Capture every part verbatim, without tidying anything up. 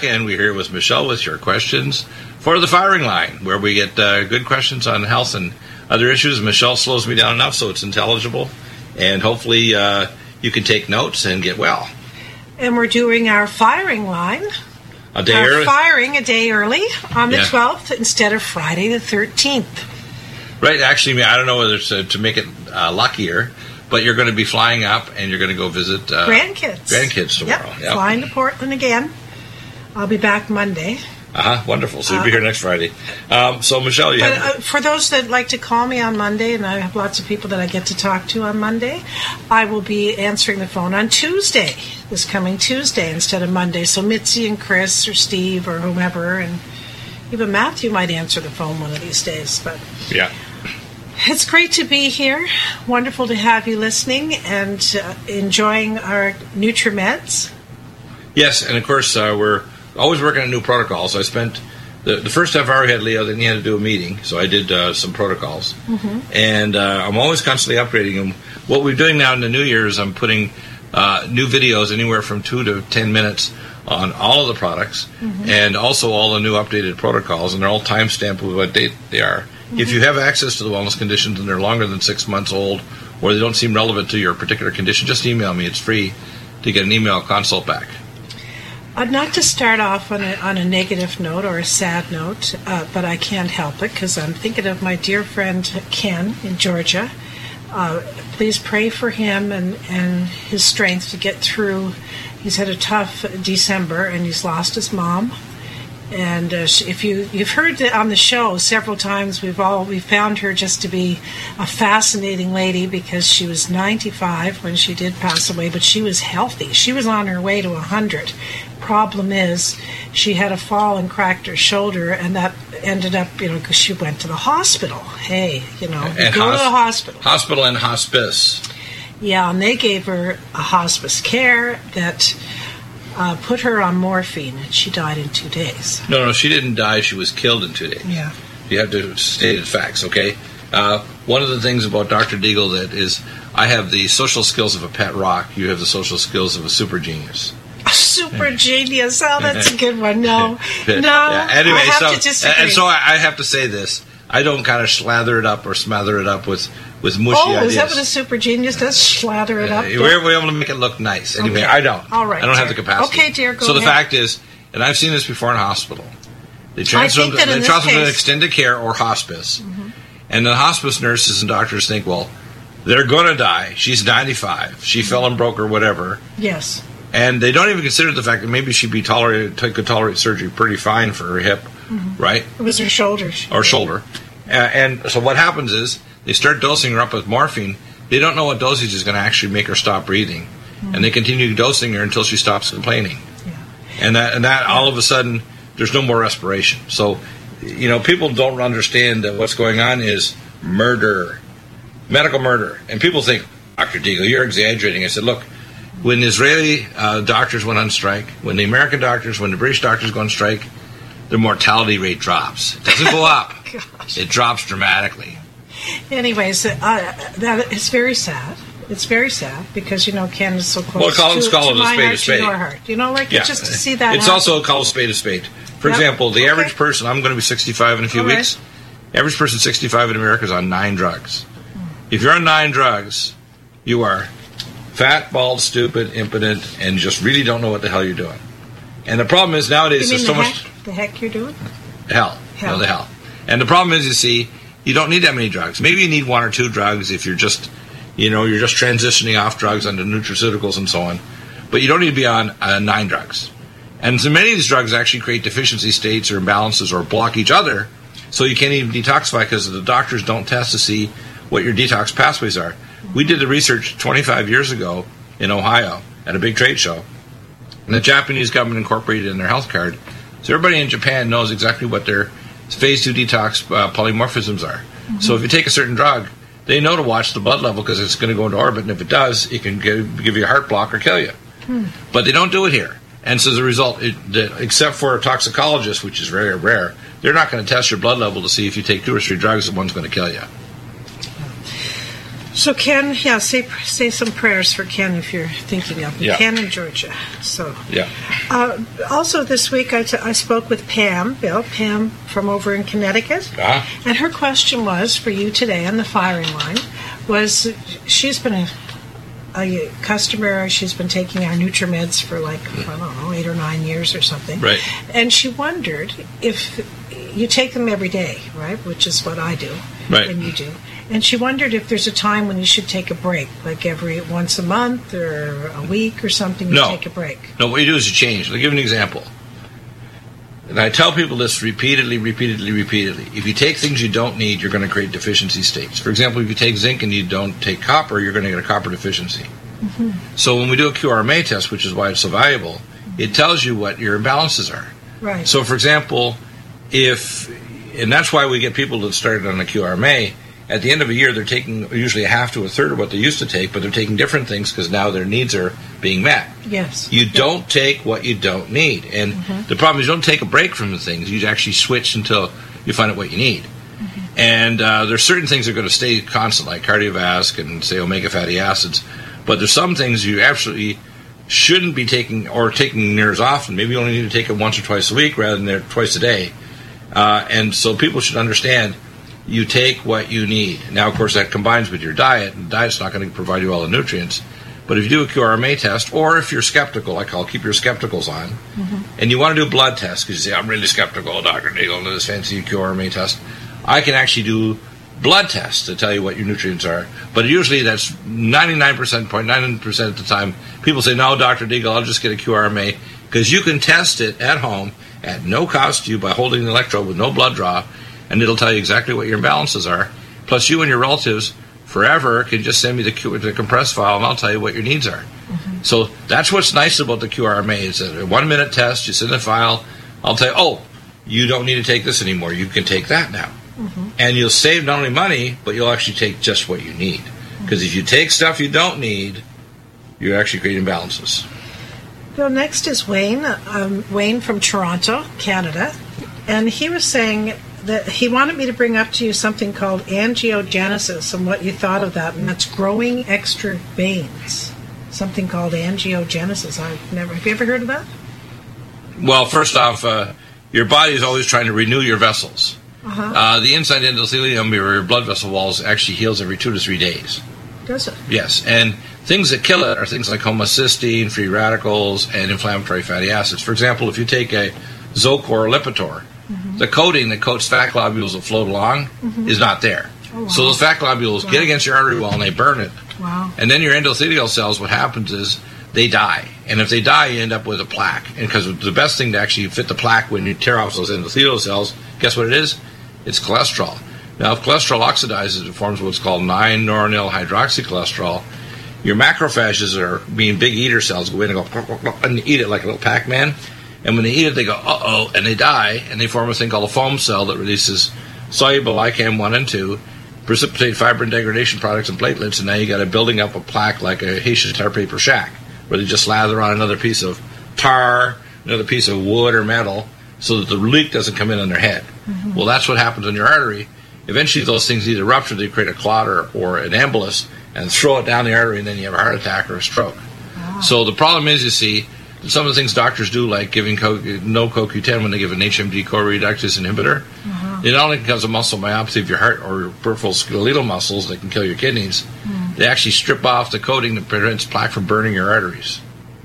back, and we're here with Michelle with your questions for the firing line, where we get uh, good questions on health and other issues. Michelle slows me down enough so it's intelligible, and hopefully uh, you can take notes and get well. And we're doing our firing line. A day our early? Firing a day early on the Yeah. twelfth instead of Friday the thirteenth. Right, actually, I don't know whether it's to, to make it uh, luckier, but you're going to be flying up and you're going to go visit uh, grandkids. Grandkids tomorrow. Yep, Yep. flying to Portland again. I'll be back Monday. Uh-huh, wonderful. So you'll be here next Friday. Um, so, Michelle, you But have... uh, for those that like to call me on Monday, and I have lots of people that I get to talk to on Monday, I will be answering the phone on Tuesday, this coming Tuesday, instead of Monday. So Mitzi and Chris or Steve or whomever, and even Matthew might answer the phone one of these days. But Yeah. it's great to be here. Wonderful to have you listening and uh, enjoying our NutriMeds. Yes, and of course, uh, we're always working on new protocols. I spent the, the first half hour we had Leo, then he had to do a meeting, so I did uh, some protocols. Mm-hmm. And uh, I'm always constantly upgrading them. What we're doing now in the new year is I'm putting uh, new videos, anywhere from two to ten minutes, on all of the products, mm-hmm. and also all the new updated protocols, and they're all time-stamped with what date they are. Mm-hmm. If you have access to the wellness conditions and they're longer than six months old, or they don't seem relevant to your particular condition, just email me. It's free to get an email consult back. Uh, not to start off on a, on a negative note or a sad note, uh, but I can't help it because I'm thinking of my dear friend Ken in Georgia. Uh, please pray for him and, and his strength to get through. He's had a tough December and he's lost his mom. And uh, if you you've heard that on the show several times, we've all we found her just to be a fascinating lady because she was ninety-five when she did pass away, but she was healthy. She was on her way to one hundred. Problem is, she had a fall and cracked her shoulder, and that ended up, you know, because she went to the hospital. Hey, you know, you And go hos- to the hospital. Hospital and hospice. Yeah, and they gave her a hospice care that uh, put her on morphine, and she died in two days. No, no, she didn't die. She was killed in two days. Yeah. You have to state the facts, okay? Uh, one of the things about Doctor Deagle that is, I have the social skills of a pet rock. You have the social skills of a super genius. A super genius. Oh, that's a good one. No, no. Yeah, anyway, I have so to disagree. and so I, I have to say this: I don't kind of slather it up or smother it up with with mushy oh, ideas. is that what a super genius does? Slather it up? Uh, we're, we're able to make it look nice. Anyway, Okay. I don't. All right, I don't have dear. the capacity. Okay, dear, go So the ahead. fact is, and I've seen this before in a hospital. They transfer think them, that in they this transfer them to case- extended care or hospice, mm-hmm. and the hospice nurses and doctors think, well, they're going to die. She's ninety-five. She mm-hmm. fell and broke or whatever. Yes. And they don't even consider the fact that maybe she'd be tolerated, could tolerate surgery pretty fine for her hip, mm-hmm. right? It was her shoulders. Or shoulder. Uh, and so what happens is they start dosing her up with morphine. They don't know what dosage is going to actually make her stop breathing. Mm-hmm. And they continue dosing her until she stops complaining. Yeah. And that, and that all of a sudden, there's no more respiration. So, you know, people don't understand that what's going on is murder, medical murder. And people think, Doctor Deagle, you're exaggerating. I said, look, when Israeli uh, doctors went on strike, when the American doctors, when the British doctors go on strike, their mortality rate drops. It doesn't go up. Gosh. It drops dramatically. Anyways, uh, that is very sad. It's very sad because, you know, Ken is so close Well, call, to, let's call to it a my spade a heart, spade. to your heart. You know, like Yeah. just to see that It's happen. also called a spade a spade. For Yep. example, the Okay. average person, I'm going to be sixty-five in a few All right. weeks. Average person sixty-five in America is on nine drugs. If you're on nine drugs, you are fat, bald, stupid, impotent, and just really don't know what the hell you're doing. And the problem is nowadays You mean there's so the much heck, the heck you're doing? hell, Hell. no, the hell. And the problem is, you see, you don't need that many drugs. Maybe you need one or two drugs if you're just, you know, you're just transitioning off drugs onto nutraceuticals and so on. But you don't need to be on uh, nine drugs. And so many of these drugs actually create deficiency states or imbalances or block each other, so you can't even detoxify because the doctors don't test to see what your detox pathways are. We did the research twenty-five years ago in Ohio at a big trade show, and the Japanese government incorporated it in their health card. So everybody in Japan knows exactly what their phase two detox uh, polymorphisms are. Mm-hmm. So if you take a certain drug, they know to watch the blood level because it's going to go into orbit, and if it does, it can give, give you a heart block or kill you. Hmm. But they don't do it here. And so as a result, it, the, except for a toxicologist, which is very rare, they're not going to test your blood level to see if you take two or three drugs that one's going to kill you. So Ken, yeah, say say some prayers for Ken if you're thinking of him. Yeah. Ken in Georgia. So Yeah. uh, also this week I, t- I spoke with Pam, Bill, Pam from over in Connecticut, Ah. and her question was for you today on the firing line was she's been a, a customer. She's been taking our NutriMeds for like I don't know eight or nine years or something, Right. And she wondered if you take them every day, right? Which is what I do, Right. and you do. And she wondered if there's a time when you should take a break, like every once a month or a week or something. You No. take a break. No, what you do is you change. I'll give you an example. And I tell people this repeatedly, repeatedly, repeatedly. If you take things you don't need, you're going to create deficiency states. For example, if you take zinc and you don't take copper, you're going to get a copper deficiency. Mm-hmm. So when we do a Q R M A test, which is why it's so valuable, it tells you what your imbalances are. Right. So, for example, if, and that's why we get people that started on a Q R M A, at the end of a year, they're taking usually a half to a third of what they used to take, but they're taking different things because now their needs are being met. Yes. You don't take what you don't need. And Mm-hmm. the problem is you don't take a break from the things. You actually switch until you find out what you need. Mm-hmm. And uh, there's certain things that are going to stay constant, like cardiovasc and, say, omega fatty acids. But there's some things you absolutely shouldn't be taking or taking near as often. Maybe you only need to take it once or twice a week rather than twice a day. Uh, and so people should understand you take what you need. Now, of course, that combines with your diet, and diet's not going to provide you all the nutrients. But if you do a Q R M A test, or if you're skeptical, like I'll keep your skepticals on, mm-hmm. and you want to do a blood test, because you say, I'm really skeptical, Doctor Nagel, into this fancy Q R M A test, I can actually do blood tests to tell you what your nutrients are. But usually that's ninety-nine percent, zero point nine percent of the time, people say, no, Doctor Nagel, I'll just get a Q R M A, because you can test it at home at no cost to you by holding an electrode with no blood draw, and it'll tell you exactly what your imbalances are. Plus, you and your relatives forever can just send me the, Q- the compressed file, and I'll tell you what your needs are. Mm-hmm. So that's what's nice about the Q R M A. It's a one-minute test. You send the file. I'll tell you, oh, you don't need to take this anymore. You can take that now. Mm-hmm. And you'll save not only money, but you'll actually take just what you need. Because mm-hmm. if you take stuff you don't need, you're actually creating imbalances. Well, next is Wayne, um, Wayne from Toronto, Canada. And he was saying that he wanted me to bring up to you something called angiogenesis and what you thought of that, and that's growing extra veins. Something called angiogenesis. I've never. Have you ever heard of that? Well, first off, uh, your body is always trying to renew your vessels. Uh-huh. Uh, the inside endothelium, your blood vessel walls, actually heals every two to three days. Does it? Yes, and things that kill it are things like homocysteine, free radicals, and inflammatory fatty acids. For example, if you take a Zocor or Lipitor, mm-hmm. the coating that coats fat globules that float along mm-hmm. is not there. Oh, wow. So those fat globules wow. get against your artery wall and they burn it. Wow. And then your endothelial cells, what happens is they die. And if they die, you end up with a plaque. And because the best thing to actually fit the plaque when you tear off those endothelial cells, guess what it is? It's cholesterol. Now, if cholesterol oxidizes, it forms what's called nine noronyl hydroxycholesterol. Your macrophages are being big eater cells, go in and go and eat it like a little Pac-Man. And when they eat it, they go, uh-oh, and they die, and they form a thing called a foam cell that releases soluble I C A M one and two, precipitate fibrin degradation products and platelets, and now you got a building up a plaque like a Haitian tar paper shack, where they just lather on another piece of tar, another piece of wood or metal, so that the leak doesn't come in on their head. Mm-hmm. Well, that's what happens in your artery. Eventually, those things either rupture, they create a clot or, or an embolus, and throw it down the artery, and then you have a heart attack or a stroke. Wow. So the problem is, you see, some of the things doctors do, like giving co- no C O Q ten when they give an H M D co-reductase inhibitor, uh-huh. it not only causes a muscle myopathy of your heart or your peripheral skeletal muscles that can kill your kidneys, mm. they actually strip off the coating that prevents plaque from burning your arteries.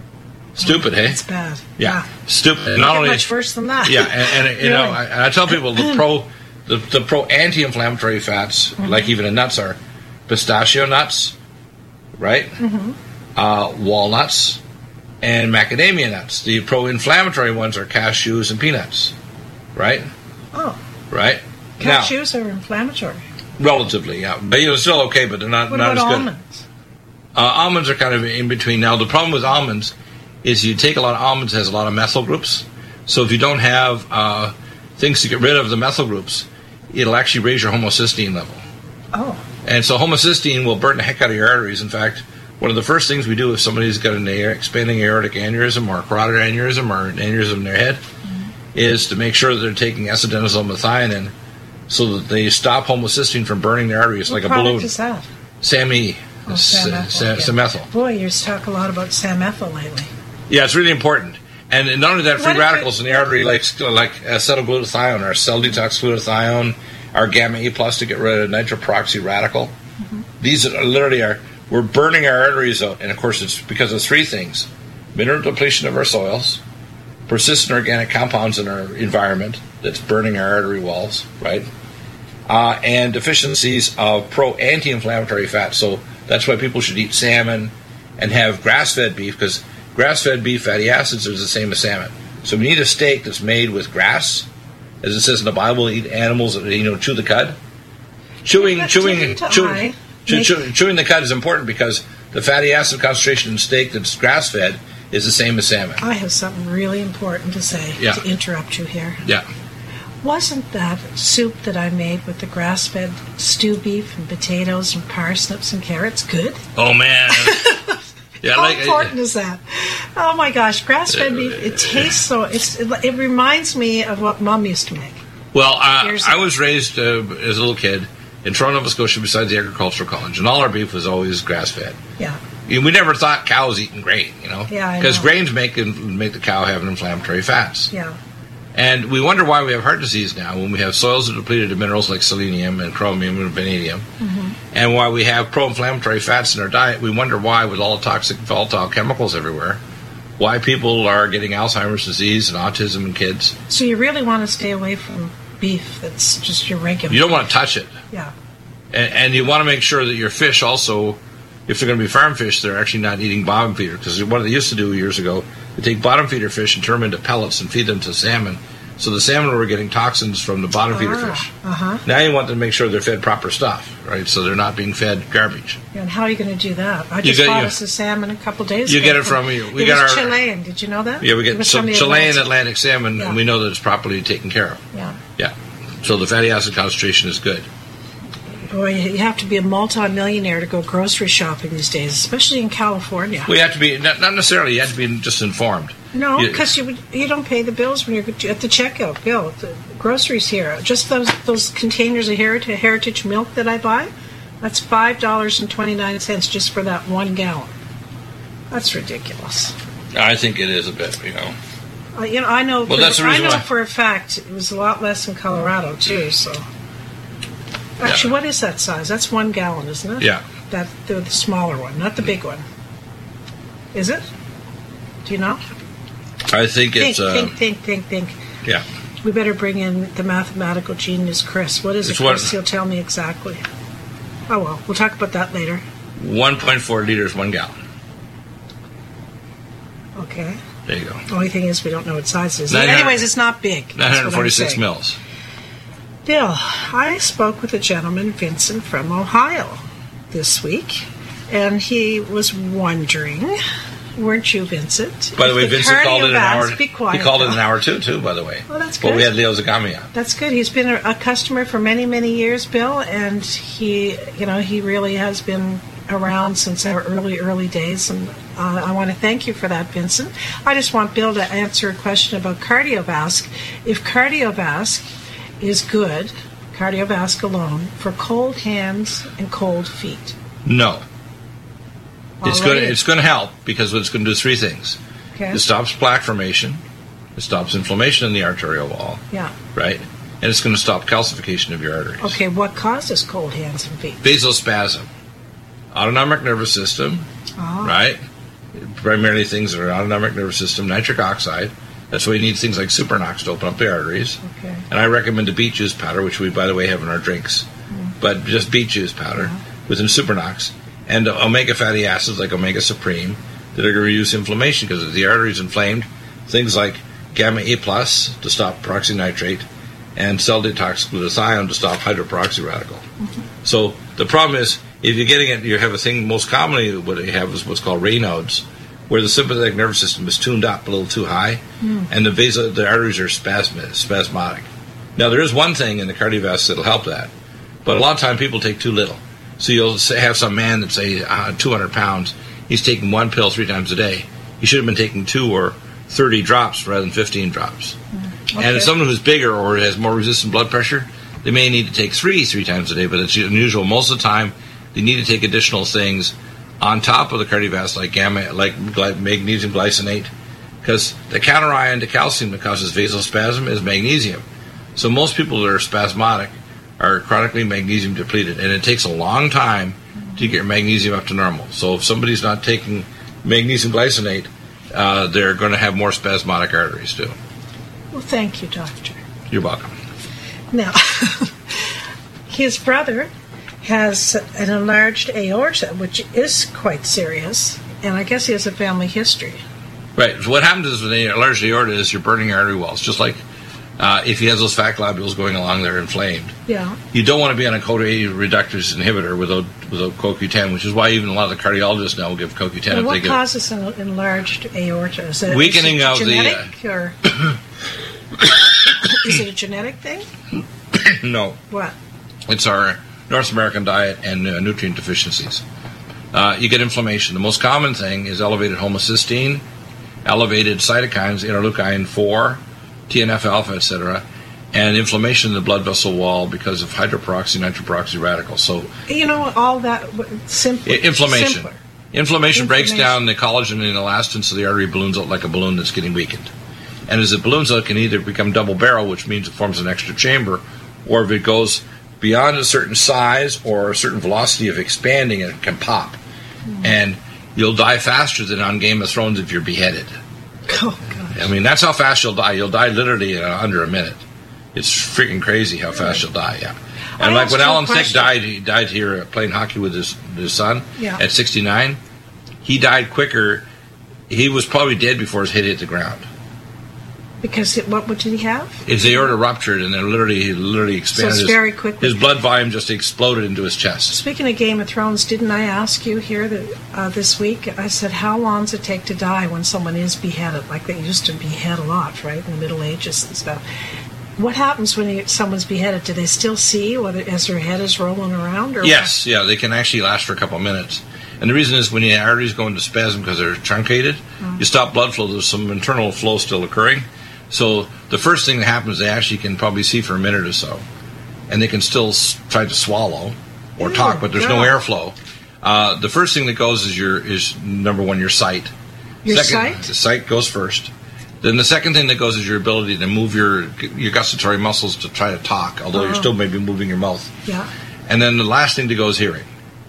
Stupid, oh, hey? That's bad. Yeah, yeah. stupid. Not only much worse than that. Yeah, and, and you know, I, I tell people the pro, the, the pro anti-inflammatory fats, mm-hmm. like even in nuts, are pistachio nuts, right? Mm-hmm. Uh, walnuts. And macadamia nuts. The pro-inflammatory ones are cashews and peanuts, right? Oh. Right? Cashews now, are inflammatory. Relatively, yeah. But, you know, still okay, but they're not, what not as about good. almonds? Uh, almonds are kind of in between. Now, the problem with almonds is you take a lot of almonds, it has a lot of methyl groups. So if you don't have uh, things to get rid of the methyl groups, it'll actually raise your homocysteine level. Oh. And so homocysteine will burn the heck out of your arteries. In fact, one of the first things we do if somebody's got an aor- expanding aortic aneurysm or a carotid aneurysm or an aneurysm in their head mm-hmm. is to make sure that they're taking acetylmethionine so that they stop homocysteine from burning their arteries what like a balloon. What product is that? SAMe, Oh, S- Sam Sa- Ethel. Samethyl. Boy, you talk a lot about Sam Ethel lately. Yeah, it's really important. And not only that, free What if radicals it- in the artery, like like acetylglutathione, our cell detox glutathione, our gamma E plus to get rid of nitroperoxy radical. Mm-hmm. These are literally are we're burning our arteries out, and of course it's because of three things: mineral depletion of our soils, persistent organic compounds in our environment that's burning our artery walls, right? Uh, and deficiencies of pro anti-inflammatory fats. So that's why people should eat salmon and have grass-fed beef, because grass-fed beef fatty acids are the same as salmon. So we need a steak that's made with grass, as it says in the Bible, eat animals that, you know, chew the cud. Chewing, chewing, chewing, chew, chew, chewing the cud is important because the fatty acid concentration in steak that's grass-fed is the same as salmon. I have something really important to say Yeah. to interrupt you here. Yeah. Wasn't that soup that I made with the grass-fed stew beef and potatoes and parsnips and carrots good? Oh man. Yeah, How like, important is that? Oh my gosh, grass-fed beef! It tastes so. It's, it, it reminds me of what Mom used to make. Well, uh, Years I ago. was raised uh, as a little kid in Toronto, Nova Scotia, beside the agricultural college, and all our beef was always grass-fed. Yeah. You know, we never thought cows eating grain, you know, Yeah, I because know. grains make make the cow have inflammatory fats. Yeah. And we wonder why we have heart disease now when we have soils that are depleted of minerals like selenium and chromium and vanadium, Mm-hmm. and why we have pro-inflammatory fats in our diet. We wonder why, with all the toxic volatile chemicals everywhere, why people are getting Alzheimer's disease and autism in kids. So you really want to stay away from beef that's just your regular. You don't want to touch it. Yeah. And, and you want to make sure that your fish also, if they're going to be farm fish, they're actually not eating bottom feeder. Because what they used to do years ago, they take bottom feeder fish and turn them into pellets and feed them to salmon. So the salmon were getting toxins from the bottom feeder Ah, fish. uh-huh. Now you want to make sure they're fed proper stuff, right? So they're not being fed garbage. And how are you going to do that? I You just get- bought you- us a salmon a couple days You ago. get it from- we it got was our- Chilean. Did you know that? Yeah, we It get was some from the Chilean Atlantic. Atlantic salmon, Yeah. and we know that it's properly taken care of. Yeah. Yeah. So the fatty acid concentration is good. Boy, you have to be a multi-millionaire to go grocery shopping these days, especially in California. We have to be, not, not necessarily, you have to be just informed. No, You- because you, you don't pay the bills when you're at the checkout bill. The groceries here, just those those containers of heritage, heritage milk that I buy, that's five dollars and twenty nine cents just for that one gallon. That's ridiculous. I think it is a bit, you know. Uh, you know, I know. Well, for, that's the I reason know why- for a fact it was a lot less in Colorado too. So, actually, Yeah. what is that size? That's one gallon, isn't it? Yeah. That the, the smaller one, not the big one. Is it? Do you know? I think Think, it's, uh, think, think, think, think. yeah. We better bring in the mathematical genius, Chris. What is It's it, what- Chris? He'll tell me exactly. Oh, well, we'll talk about that later. one point four liters, one gallon. Okay. There you go. The only thing is we don't know what size it is. nine hundred Anyways, it's not big. That's what I'm nine hundred forty-six saying. mils. Bill, I spoke with a gentleman, Vincent, from Ohio this week, and he was wondering, weren't you, Vincent? By the way, if Vincent called it an hour. cardiovascular- Be quiet, He called it Bill. an hour too, too, by the way. Oh, that's But we good. had Leo Zagami on. That's good. He's been a, a customer for many, many years, Bill, and he, you know, he really has been around since our early, early days. And uh, I want to thank you for that, Vincent. I just want Bill to answer a question about Cardiovasc. If Cardiovasc is good, Cardiovasc alone, for cold hands and cold feet. No. It's Alrighty. going to it's going to help because it's going to do three things. Okay. It stops plaque formation. It stops inflammation in the arterial wall, Yeah. right? And it's going to stop calcification of your arteries. Okay, what causes cold hands and feet? Vasospasm. Autonomic nervous system, Oh. right? Primarily things that are autonomic nervous system, nitric oxide. That's why you need things like Supernox to open up the arteries. Okay. And I recommend the beet juice powder, which we, by the way, have in our drinks. But just beet juice powder within Supernox. And omega fatty acids like omega supreme that are going to reduce inflammation because if the artery is inflamed, things like gamma E plus to stop peroxynitrate and cell detox glutathione to stop hydroperoxy radical. So the problem is, if you're getting it, you have a thing most commonly what you have is what's called Raynaud's, where the sympathetic nervous system is tuned up a little too high, and the vaso, the arteries are spasm, spasmodic. Now there is one thing in the cardiovascular that'll help that, but a lot of time people take too little. So you'll say, have some man that's say uh, two hundred pounds, he's taking one pill three times a day. He should have been taking two or thirty drops rather than fifteen drops. Okay. And if someone who's bigger or has more resistant blood pressure, they may need to take three three times a day, but it's unusual. Most of the time, they need to take additional things on top of the cardiovascular, like gamma, like gly- magnesium glycinate, because the counterion to calcium that causes vasospasm is magnesium. So most people that are spasmodic are chronically magnesium depleted, and it takes a long time to get your magnesium up to normal. So if somebody's not taking magnesium glycinate, uh, they're going to have more spasmodic arteries too. Well, thank you, doctor. You're welcome. Now, his brother has an enlarged aorta, which is quite serious, and I guess he has a family history. Right. So what happens is with an enlarged aorta is you're burning artery walls, just like uh, if he has those fat globules going along, they're inflamed. Yeah. You don't want to be on a CoA reductase inhibitor without without C O Q ten, which is why even a lot of the cardiologists now will give C O Q ten. And if what they get causes an enlarged aorta? Is it, weakening is it of genetic, the. Uh, or is it a genetic thing? No. What? It's our North American diet and uh, nutrient deficiencies. Uh, you get inflammation. The most common thing is elevated homocysteine, elevated cytokines, interleukin four, T N F alpha, et cetera, and inflammation in the blood vessel wall because of hydroperoxy, nitroperoxy radicals. So, you know, all that simply inflammation. Simpler. Inflammation breaks down the collagen and elastin, so the artery balloons out like a balloon that's getting weakened. And as it balloons out, it can either become double barrel, which means it forms an extra chamber, or if it goes beyond a certain size or a certain velocity of expanding, it can pop. Mm. And you'll die faster than on Game of Thrones if you're beheaded. Oh, gosh. I mean, that's how fast you'll die. You'll die literally in under a minute. It's freaking crazy how fast you'll die, yeah. And I like when Alan Thicke question. died, he died here playing hockey with his, his son yeah. at sixty-nine. He died quicker. He was probably dead before his head hit the ground. Because it, what, what did he have? His aorta ruptured, and then literally, he literally expanded. So it's his, very quickly. His blood volume just exploded into his chest. Speaking of Game of Thrones, didn't I ask you here that uh, this week? I said, how long does it take to die when someone is beheaded? Like they used to behead a lot, right, in the Middle Ages and stuff. What happens when you, someone's beheaded? Do they still see whether as their head is rolling around? Or yes, what? yeah, they can actually last for a couple of minutes. And the reason is when your arteries go into spasm because they're truncated, mm. you stop blood flow. There's some internal flow still occurring. So the first thing that happens, they actually can probably see for a minute or so, and they can still s- try to swallow or Ew, talk, but there's yeah. no airflow. Uh, the first thing that goes is your is number one your sight. Your second, sight. The sight goes first. Then the second thing that goes is your ability to move your your gustatory muscles to try to talk, although uh-huh. you're still maybe moving your mouth. Yeah. And then the last thing to go is hearing.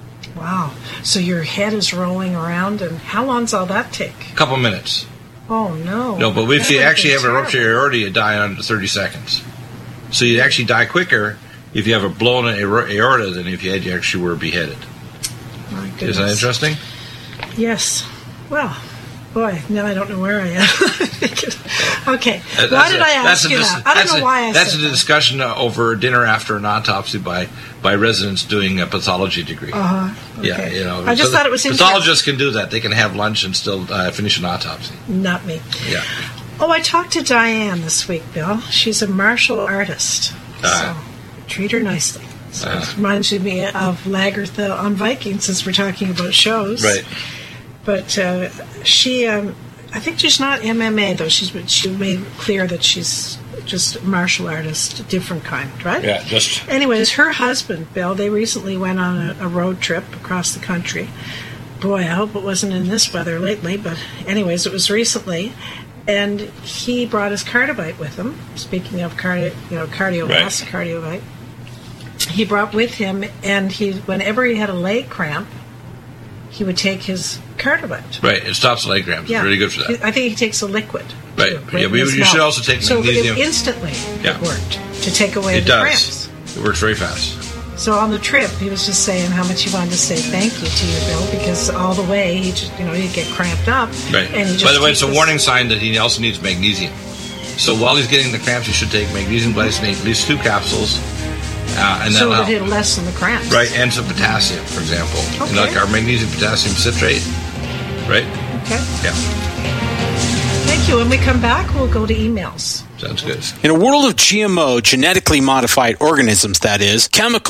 Wow. So your head is rolling around, and how long's all that take? A couple minutes. Oh, no. No, but if that you would actually be have a terrible. rupture aorta, you die in under thirty seconds. So you actually die quicker if you have a blown aorta than if you had you actually were beheaded. My goodness. Is that interesting? Yes. Well, boy, now I don't know where I am. Okay. That's why did a, I ask you a, that? I don't know a, why I That's said a that. discussion uh, over dinner after an autopsy by, by residents doing a pathology degree. Uh-huh. Okay. Yeah, you know. I just so thought it was interesting. pathologists can do that. They can have lunch and still uh, finish an autopsy. Not me. Yeah. Oh, I talked to Diane this week, Bill. She's a martial artist. Uh, so treat her nicely. So uh, it reminds me of Lagertha on Vikings, since we're talking about shows. Right. But uh, she, um, I think she's not M M A, though. She's she made clear that she's just a martial artist, different kind, right? Yeah, just... Anyways, her husband, Bill, they recently went on a, a road trip across the country. Boy, I hope it wasn't in this weather lately, but anyways, it was recently. And he brought his Cardivite with him. Speaking of cardio, you know, cardiovascular, right. Cardiovite. He brought with him, and he, whenever he had a leg cramp, he would take his Cardivite. Right, it stops leg cramps. Yeah. It's really good for that. I think he takes a liquid. Right. too, Yeah, in but you his you should mouth. also take so magnesium. So instantly Yeah. it worked to take away It the does. cramps. It works very fast. So on the trip, he was just saying how much he wanted to say thank you to you, Bill, because all the way he just, you know, he'd get cramped up. Right. And he just By the way, it's a this- warning sign that he also needs magnesium. So while he's getting the cramps, he should take magnesium glycinate, at least two capsules, uh, and so that'll that help. it'll lessen the cramps. Right, and some potassium, for example. Okay. You know, like our magnesium potassium citrate. Right? Okay. Yeah. Thank you. When we come back, we'll go to emails. Sounds good. In a world of G M O, genetically modified organisms, that is, chemicals,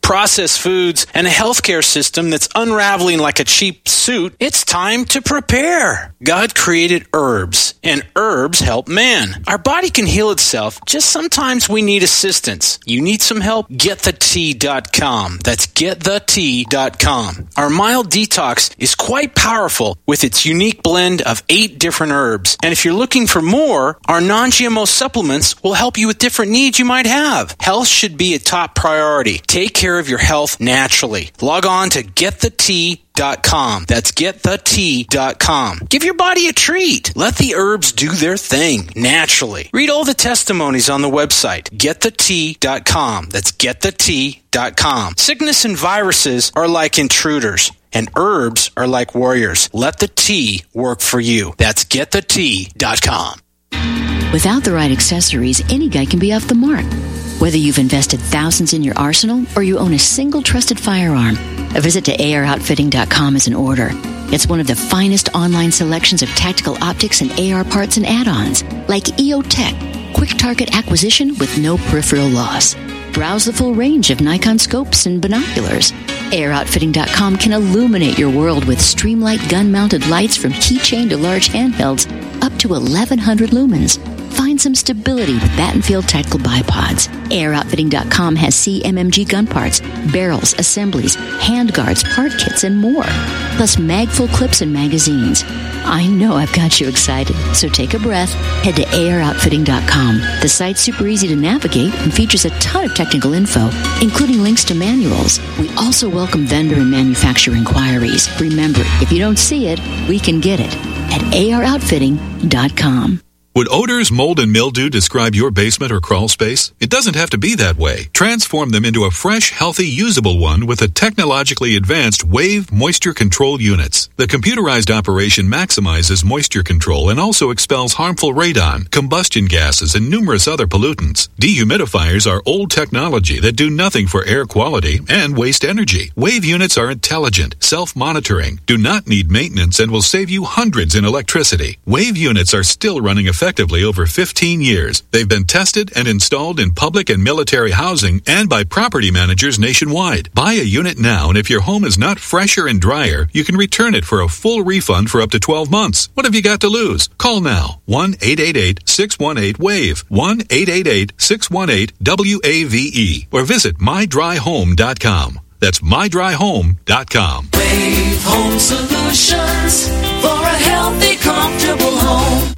processed foods, and a healthcare system that's unraveling like a cheap suit, it's time to prepare. God created herbs, and herbs help man. Our body can heal itself, just sometimes we need assistance. You need some help? get the tea dot com. That's get the tea dot com. Our mild detox is quite powerful with its unique blend of eight different herbs. And if you're looking for more, our non-G M O supplements will help you with different needs you might have. Health should be a top priority. Take care of your health naturally. Log on to get the tea dot com. That's get the tea dot com. Give your body a treat. Let the herbs do their thing naturally. Read all the testimonies on the website, get the tea dot com. That's get the tea dot com. Sickness and viruses are like intruders, and herbs are like warriors. Let the tea work for you. That's get the tea dot com. Without the right accessories, any guy can be off the mark. Whether you've invested thousands in your arsenal or you own a single trusted firearm, a visit to A R outfitting dot com is in order. It's one of the finest online selections of tactical optics and A R parts and add-ons, like E O Tech, quick target acquisition with no peripheral loss. Browse the full range of Nikon scopes and binoculars. A R outfitting dot com can illuminate your world with Streamlight gun-mounted lights from keychain to large handhelds up to eleven hundred lumens. Find some stability with Battenfield tactical bipods. A R outfitting dot com has C M M G gun parts, barrels, assemblies, handguards, part kits, and more. Plus mag-full clips and magazines. I know I've got you excited, so take a breath. Head to A R outfitting dot com. The site's super easy to navigate and features a ton of technical info, including links to manuals. We also welcome vendor and manufacturer inquiries. Remember, if you don't see it, we can get it at A R outfitting dot com. Would odors, mold, and mildew describe your basement or crawl space? It doesn't have to be that way. Transform them into a fresh, healthy, usable one with the technologically advanced Wave Moisture Control Units. The computerized operation maximizes moisture control and also expels harmful radon, combustion gases, and numerous other pollutants. Dehumidifiers are old technology that do nothing for air quality and waste energy. Wave units are intelligent, self-monitoring, do not need maintenance, and will save you hundreds in electricity. Wave units are still running effectively effectively over fifteen years. They've been tested and installed in public and military housing and by property managers nationwide. Buy a unit now, and if your home is not fresher and drier, you can return it for a full refund for up to twelve months. What have you got to lose? Call now. one eight eight eight, six one eight, WAVE. one eight eight eight, six one eight, W A V E. Or visit my dry home dot com. That's my dry home dot com. Wave Home Solutions for a healthy, comfortable home.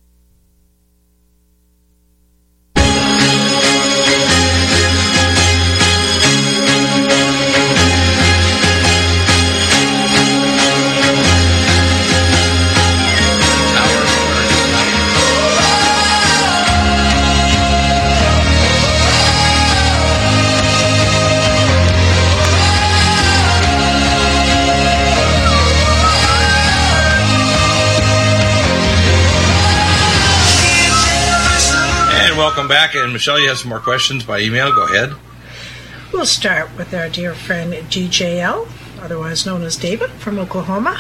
Welcome back, and Michelle, you have some more questions by email. Go ahead. We'll start with our dear friend G J L, otherwise known as David, from Oklahoma.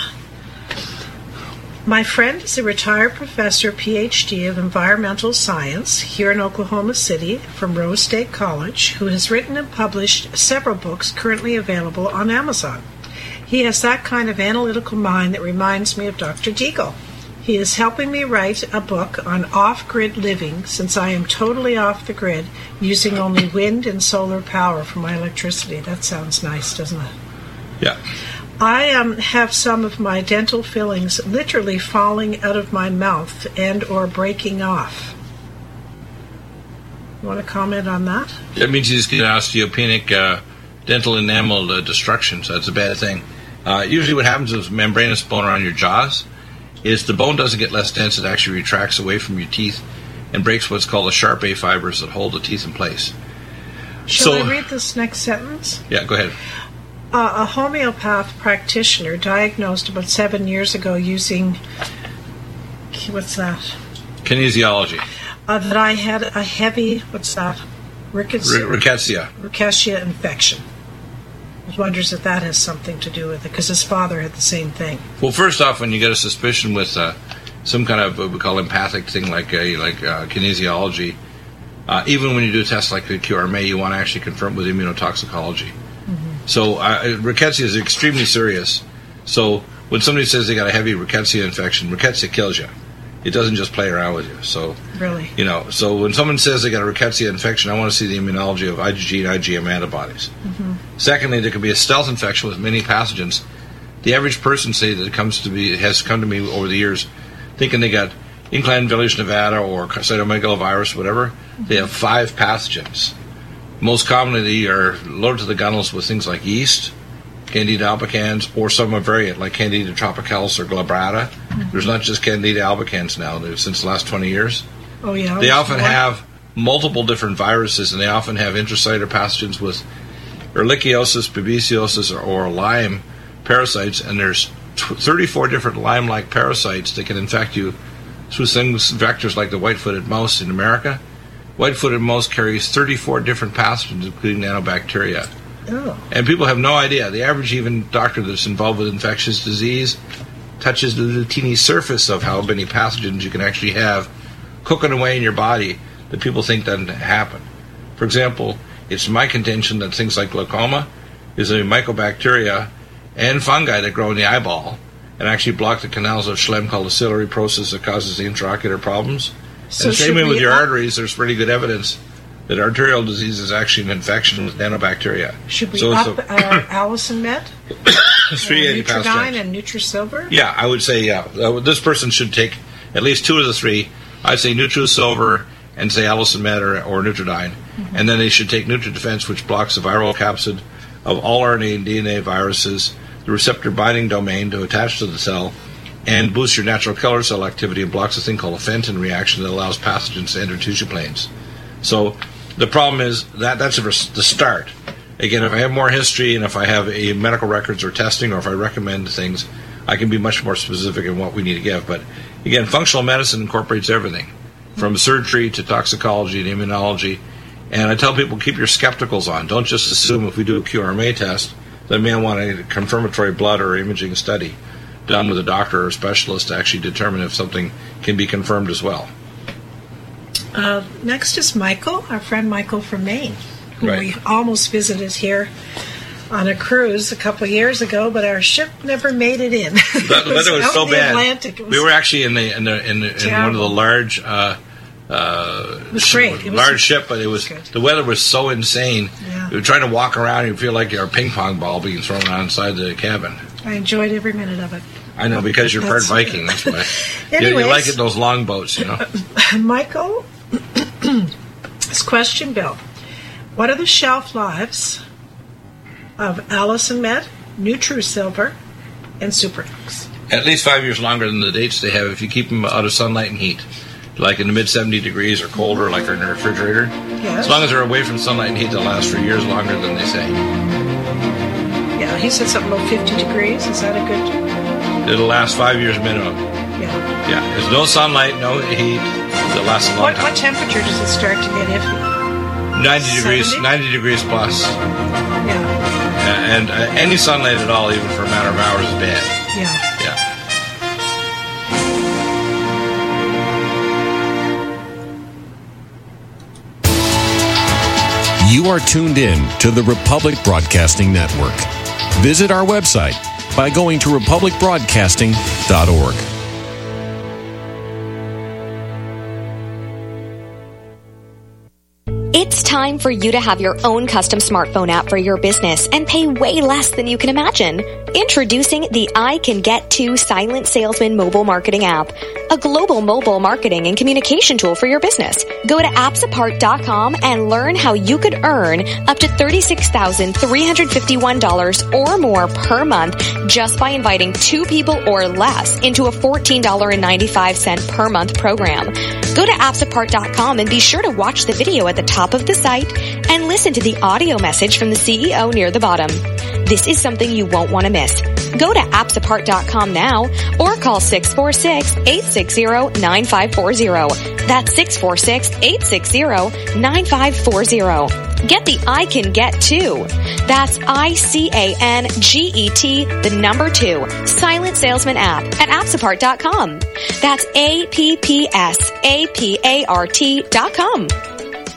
My friend is a retired professor, P H D of environmental science here in Oklahoma City from Rose State College, who has written and published several books currently available on Amazon. He has that kind of analytical mind that reminds me of Doctor Deagle. He is helping me write a book on off-grid living since I am totally off the grid, using only wind and solar power for my electricity. That sounds nice, doesn't it? Yeah. I um, have some of my dental fillings literally falling out of my mouth and or breaking off. You want to comment on that? That means you just get osteopenic uh, dental enamel uh, destruction, so that's a bad thing. Uh, usually what happens is membranous bone around your jaws is the bone doesn't get less dense, it actually retracts away from your teeth and breaks what's called the sharp A fibers that hold the teeth in place. Shall so, I read this next sentence? Yeah, go ahead. Uh, a homeopath practitioner diagnosed about seven years ago using, what's that? Kinesiology. Uh, that I had a heavy, what's that? Rickettsia. R- rickettsia. Rickettsia infection. He wonders if that has something to do with it, because his father had the same thing. Well, first off, when you get a suspicion with uh, some kind of what we call empathic thing like uh, like uh, kinesiology, uh, even when you do a test like the Q R M A, you want to actually confirm with immunotoxicology. So uh, rickettsia is extremely serious. So when somebody says they got a heavy rickettsia infection, rickettsia kills you. It doesn't just play around with you. So Really? You know, so when someone says they got a rickettsia infection, I want to see the immunology of IgG and IgM antibodies. Mm-hmm. Secondly, there could be a stealth infection with many pathogens. The average person, say, that comes to be has come to me over the years thinking they got Incline village nevada or cytomegalovirus, whatever. Mm-hmm. They have five pathogens. Most commonly, they are loaded to the gunnels with things like yeast, Candida albicans, or some variant like Candida tropicalis or glabrata. Mm-hmm. There's not just Candida albicans now. There's, since the last twenty years. Oh, yeah. They often have multiple different viruses, and they often have intracellular pathogens with Ehrlichiosis, babesiosis, or, or Lyme parasites, and there's t- thirty-four different Lyme-like parasites that can infect you through things, vectors like the white-footed mouse in America. White-footed mouse carries thirty-four different pathogens, including nanobacteria. Oh. And people have no idea. The average even doctor that's involved with infectious disease touches the little teeny surface of how many pathogens you can actually have cooking away in your body that people think doesn't happen. For example, it's my contention that things like glaucoma is a mycobacteria and fungi that grow in the eyeball and actually block the canals of Schlemm, called the ciliary process that causes the intraocular problems. So and the same way with we your up- arteries, there's pretty good evidence that arterial disease is actually an infection with nanobacteria. Should we so up it's a, our Allison Met? three eighty pounds Nutridyne strength. and Nutrisilver? Yeah, I would say, yeah. Uh, this person should take at least two of the three. I'd say Nutrisilver and say Allison Med or, or Nutridyne. Mm-hmm. And then they should take NutriDefense, which blocks the viral capsid of all R N A and D N A viruses, the receptor binding domain to attach to the cell, and boosts your natural killer cell activity and blocks a thing called a Fenton reaction that allows pathogens to enter tissue planes. So the problem is that that's the start. Again, if I have more history and if I have a medical records or testing or if I recommend things, I can be much more specific in what we need to give. But again, functional medicine incorporates everything from surgery to toxicology to immunology. And I tell people, keep your skepticals on. Don't just assume if we do a Q R M A test that may want a confirmatory blood or imaging study done with a doctor or a specialist to actually determine if something can be confirmed as well. Uh, next is Michael, our friend Michael from Maine, who Right. we almost visited here on a cruise a couple of years ago, but our ship never made it in. The weather was out so in the bad. Atlantic. It was We were actually in the in the in, the, in one of the terrible. large uh, uh, It was great. It was- large ship, but it was Good. the weather was so insane. Yeah. You were trying to walk around, you feel like you're a ping pong ball being thrown outside the cabin. I enjoyed every minute of it. I know, because you're part That's- Viking. That's why. you, you Anyways. like it in those long boats, you know. Michael, this question, Bill. What are the shelf lives of Allison Med, Nutrisilver, and Supernox? At least five years longer than the dates they have if you keep them out of sunlight and heat. Like in the mid seventy degrees or colder, like in a refrigerator. Yes. As long as they're away from sunlight and heat, they'll last for years longer than they say. Yeah, he said something about fifty degrees. Is that a good... It'll last five years minimum. Yeah. Yeah, there's no sunlight, no heat. It'll last a long What, time. what temperature does it start to get iffy? ninety degrees, seventy? ninety degrees plus. Yeah, Uh, and uh, any sunlight at all, even for a matter of hours, is bad. yeah. Yeah. You are tuned in to the Republic Broadcasting Network. Visit our website by going to republic broadcasting dot org. It's time for you to have your own custom smartphone app for your business and pay way less than you can imagine. Introducing the I Can Get To Silent Salesman mobile marketing app, a global mobile marketing and communication tool for your business. Go to apps apart dot com and learn how you could earn up to thirty-six thousand three hundred fifty-one dollars or more per month just by inviting two people or less into a fourteen dollars and ninety-five cents per month program. Go to apps apart dot com and be sure to watch the video at the top of the site and listen to the audio message from the C E O near the bottom. This is something you won't want to miss. Go to apps apart dot com now or call six four six, eight six zero, nine five four zero. That's six four six, eight six zero, nine five four zero. Get the I Can Get To. That's I C A N G E T, the number two, Silent Salesman app at apps apart dot com. That's A P P S A P A R T dot com.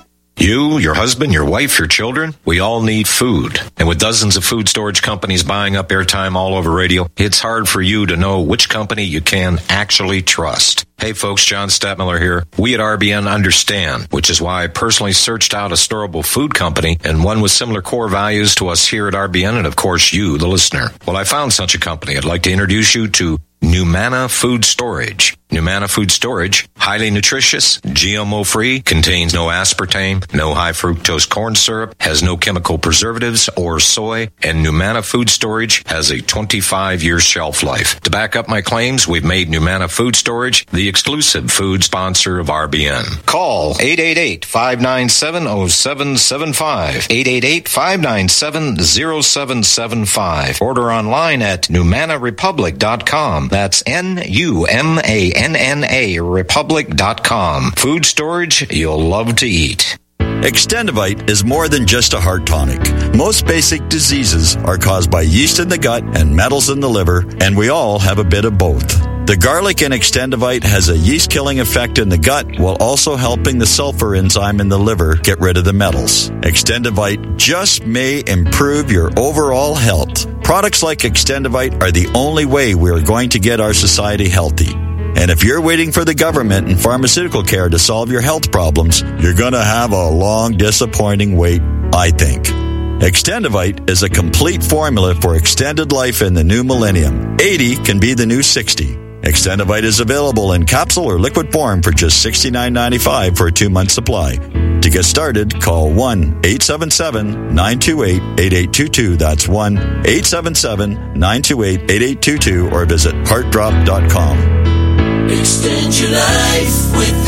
You, your husband, your wife, your children, we all need food. And with dozens of food storage companies buying up airtime all over radio, it's hard for you to know which company you can actually trust. Hey folks, John Stadtmiller here. We at R B N understand, which is why I personally searched out a storable food company and one with similar core values to us here at R B N and of course you, the listener. Well, I found such a company. I'd like to introduce you to Numana Food Storage. Numana Food Storage, highly nutritious, G M O-free, contains no aspartame, no high fructose corn syrup, has no chemical preservatives or soy, and Numana Food Storage has a twenty-five year shelf life. To back up my claims, we've made Numana Food Storage the exclusive food sponsor of R B N. Call eight eight eight, five nine seven, zero seven seven five, eight eight eight, five nine seven, zero seven seven five. Order online at numana republic dot com. That's N U M A N N A republic dot com. Food storage you'll love to eat. Extendivite is more than just a heart tonic. Most basic diseases are caused by yeast in the gut and metals in the liver, and we all have a bit of both. The garlic in Extendivite has a yeast-killing effect in the gut while also helping the sulfur enzyme in the liver get rid of the metals. Extendivite just may improve your overall health. Products like Extendivite are the only way we are going to get our society healthy. And if you're waiting for the government and pharmaceutical care to solve your health problems, you're going to have a long, disappointing wait, I think. Extendivite is a complete formula for extended life in the new millennium. eighty can be the new sixty. Extendivite is available in capsule or liquid form for just sixty-nine ninety-five for a two-month supply. To get started, call one eight seven seven, nine two eight, eight eight two two. That's one eight seven seven, nine two eight, eight eight two two or visit heart drop dot com. Extend your life with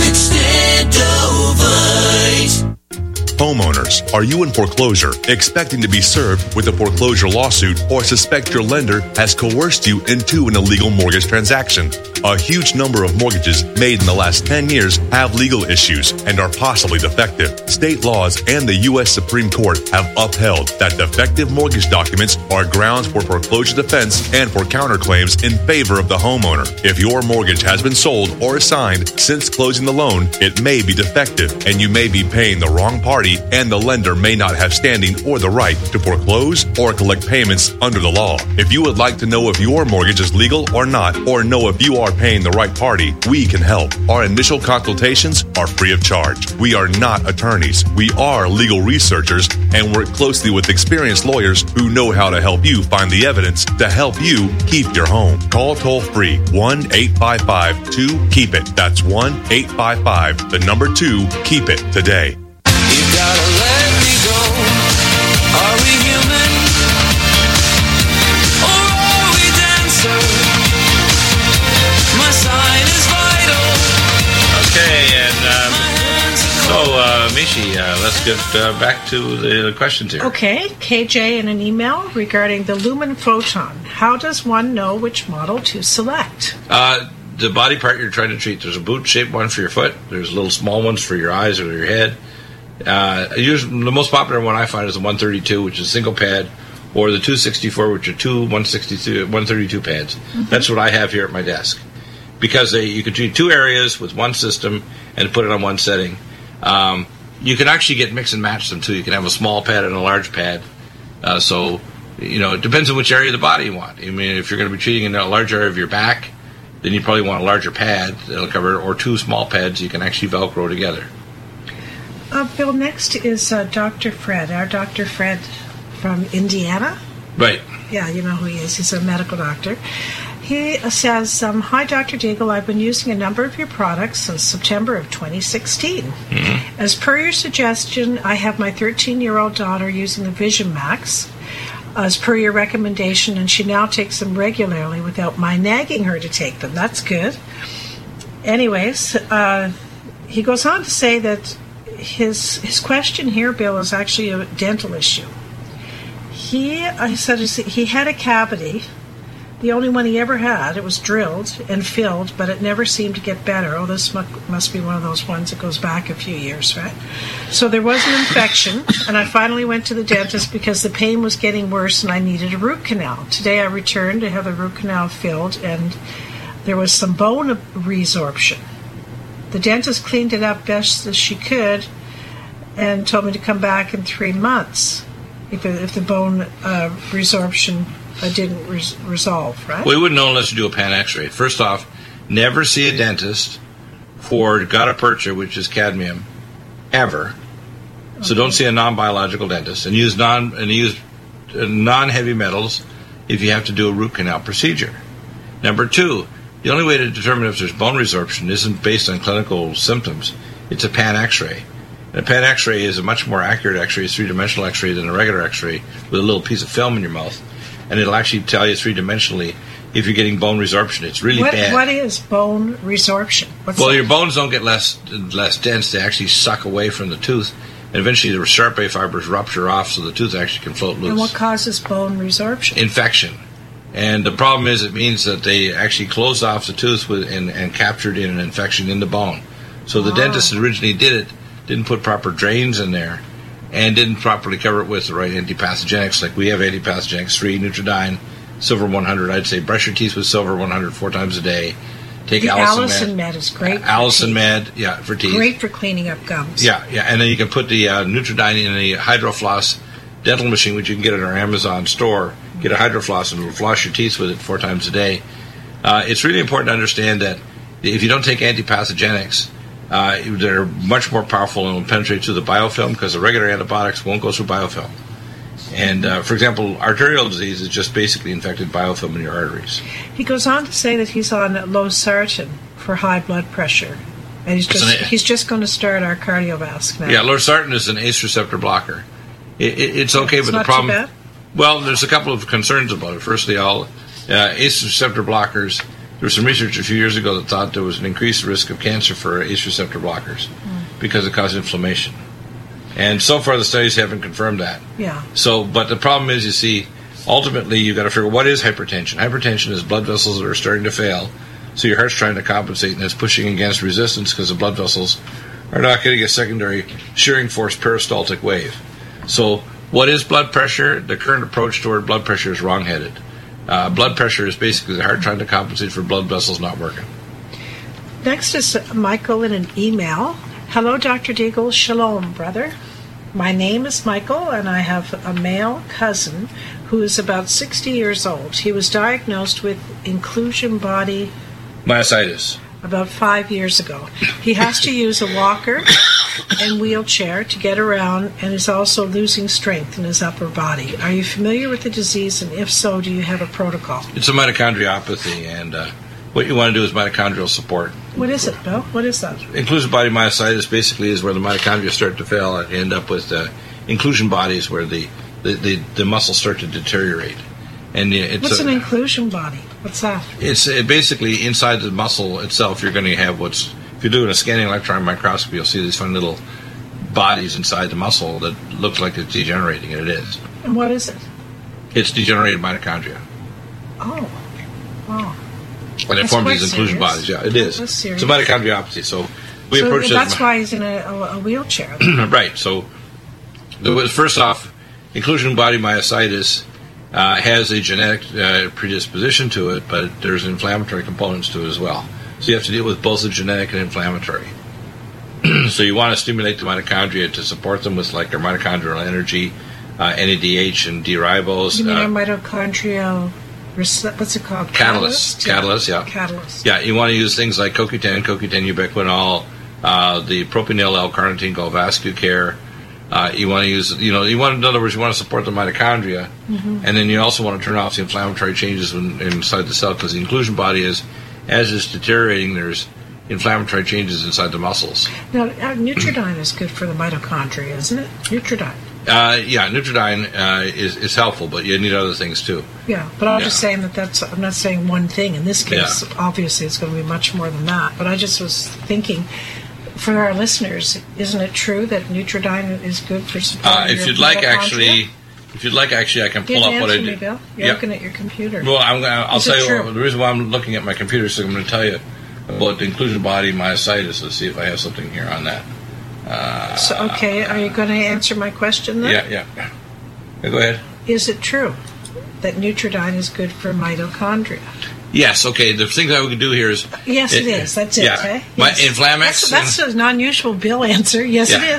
Extendovite. Homeowners, are you in foreclosure, expecting to be served with a foreclosure lawsuit, or suspect your lender has coerced you into an illegal mortgage transaction? A huge number of mortgages made in the last ten years have legal issues and are possibly defective. State laws and the U S Supreme Court have upheld that defective mortgage documents are grounds for foreclosure defense and for counterclaims in favor of the homeowner. If your mortgage has been sold or assigned since closing the loan, it may be defective and you may be paying the wrong party, and the lender may not have standing or the right to foreclose or collect payments under the law. If you would like to know if your mortgage is legal or not, or know if you are paying the right party, we can help. Our initial consultations are free of charge. We are not attorneys. We are legal researchers and work closely with experienced lawyers who know how to help you find the evidence to help you keep your home. Call toll free one eight five five, two, keep it. That's one eight five five, the number two, keep it today. You gotta let me go. Are we human? Or are we dancer? My sign is vital. Okay, and um, so, uh, Mishi, uh, let's get uh, back to the questions here. Okay, K J in an email regarding the Lumen Photon. How does one know which model to select? Uh, the body part you're trying to treat, there's a boot-shaped one for your foot. There's little small ones for your eyes or your head. Uh, usually, the most popular one I find is the one thirty-two, which is single pad, or the two sixty-four, which are two one sixty-two, one thirty-two pads. Mm-hmm. That's what I have here at my desk. Because they, you can treat two areas with one system and put it on one setting. Um, you can actually get mix and match them, too. You can have a small pad and a large pad. Uh, so, you know, it depends on which area of the body you want. I mean, if you're going to be treating in a large area of your back, then you probably want a larger pad that'll cover it, or two small pads you can actually Velcro together. Uh, Bill, next is uh, Doctor Fred, our Doctor Fred from Indiana. Right. Yeah, you know who he is. He's a medical doctor. He uh, says, um, Hi, Doctor Deagle. I've been using a number of your products since September of twenty sixteen. Mm-hmm. As per your suggestion, I have my thirteen-year-old daughter using the Vision Max as per your recommendation, and she now takes them regularly without my nagging her to take them. That's good. Anyways, uh, he goes on to say that His his question here, Bill, is actually a dental issue. He, I said, he had a cavity, the only one he ever had. It was drilled and filled, but it never seemed to get better. Oh, this must be one of those ones that goes back a few years, right? So there was an infection, and I finally went to the dentist because the pain was getting worse and I needed a root canal. Today I returned to have the root canal filled, and there was some bone resorption. The dentist cleaned it up best as she could, and told me to come back in three months if, it, if the bone uh, resorption uh, didn't res- resolve, right? Well, you wouldn't know unless you do a pan x-ray. First off, never see a dentist for gutta percha, which is cadmium, ever. Okay. So don't see a non-biological dentist, and use non and use uh, non-heavy metals if you have to do a root canal procedure. Number two, the only way to determine if there's bone resorption isn't based on clinical symptoms. It's a pan x-ray. And a pan x-ray is a much more accurate x-ray, it's three-dimensional x-ray than a regular x-ray with a little piece of film in your mouth. And it'll actually tell you three-dimensionally if you're getting bone resorption. It's really what, bad. What is bone resorption? What's well, that? your bones don't get less less dense. They actually suck away from the tooth. And eventually the Charpet fibers rupture off so the tooth actually can float loose. And what causes bone resorption? Infection. And the problem is it means that they actually closed off the tooth with, and, and captured in an infection in the bone. So the oh. dentist that originally did it didn't put proper drains in there and didn't properly cover it with the right antipathogenics. Like we have antipathogenics free, Nutridyne, Silver one hundred. I'd say brush your teeth with Silver one hundred four times a day. Take the Allison, Allison Med. Med is great. Uh, Allison Med, yeah, for teeth. Great for cleaning up gums. Yeah, yeah, and then you can put the uh, Nutridyne in a HydroFloss dental machine, which you can get at our Amazon store. Get a HydroFloss and floss your teeth with it four times a day. Uh, it's really important to understand that if you don't take antipathogenics, uh, they're much more powerful and will penetrate through the biofilm because the regular antibiotics won't go through biofilm. And, uh, for example, arterial disease is just basically infected biofilm in your arteries. He goes on to say that he's on losartan for high blood pressure. And he's just an, he's just going to start our cardiovasc now. Yeah, losartan is an A C E receptor blocker. It, it, it's okay, it's but not the problem... Too bad? Well, there's a couple of concerns about it. Firstly, all uh, A C E receptor blockers, there was some research a few years ago that thought there was an increased risk of cancer for A C E receptor blockers mm. because it caused inflammation. And so far the studies haven't confirmed that. Yeah. So, but the problem is, you see, ultimately you've got to figure what is hypertension. Hypertension is blood vessels that are starting to fail. So your heart's trying to compensate and it's pushing against resistance because the blood vessels are not getting a secondary shearing force peristaltic wave. So what is blood pressure? The current approach toward blood pressure is wrong-headed. Uh, blood pressure is basically the heart trying to compensate for blood vessels not working. Next is Michael in an email. Hello, Doctor Deagle. Shalom, brother. My name is Michael, and I have a male cousin who is about sixty years old. He was diagnosed with inclusion body myositis about five years ago. He has to use a walker and wheelchair to get around and is also losing strength in his upper body. Are you familiar with the disease, and if so, do you have a protocol? It's a mitochondriopathy, and uh, what you want to do is mitochondrial support. What is it, Bill? What is that? Inclusion body myositis basically is where the mitochondria start to fail and end up with uh, inclusion bodies where the, the, the, the muscles start to deteriorate. And it's What's a, an inclusion body? What's that? It's uh, basically inside the muscle itself. You're going to have what's, if you're doing a scanning electron microscopy, you'll see these fun little bodies inside the muscle that look like it's degenerating, and it is. And what is it? It's degenerated mitochondria. Oh, wow. And it forms these inclusion serious. bodies. Yeah, it is. That's serious. It's a mitochondriopathy. So we so approach that's it. why he's in a, a wheelchair. Right. So the, first off, inclusion body myositis uh, has a genetic uh, predisposition to it, but there's inflammatory components to it as well. So you have to deal with both the genetic and inflammatory. So you want to stimulate the mitochondria to support them with like their mitochondrial energy, uh, N A D H and D-ribose. You mean uh, a mitochondrial... What's it called? Catalyst. Catalyst, yeah. Catalyst. Yeah, you want to use things like CoQ ten, CoQ ten ubiquinol, uh, the propionyl L-carnitine called VascuCare. Uh, you want to use, you know, you want, in other words, you want to support the mitochondria, mm-hmm. and then you also want to turn off the inflammatory changes in, inside the cell, because the inclusion body is, as it's deteriorating, there's inflammatory changes inside the muscles. Now, uh, Nutridyne is good for the mitochondria, isn't it? Nutridyne. Uh, yeah, Nutridyne uh, is, is helpful, but you need other things too. Yeah, but I'm yeah. just saying that that's, I'm not saying one thing. In this case, yeah. obviously it's going to be much more than that. But I just was thinking, for our listeners, isn't it true that Nutridyne is good for supporting uh, if your you'd like, mitochondria? actually, if you'd like, actually, I can pull You'd up what I answer do. Me, Bill. You're yeah. looking at your computer. Well, I'm gonna, I'll is tell it you true? what, the reason why I'm looking at my computer is I'm going to tell you about the inclusion body myositis. Let's see if I have something here on that. Uh, so, okay, are you going to answer my question then? Yeah, yeah. yeah go ahead. Is it true that Nutridyne is good for mitochondria? Yes, okay. The thing that we can do here is... Yes, it, it is. That's it, yeah. eh? My yes. Inflamex... That's, that's an unusual Bill answer. Yes, yeah. it is.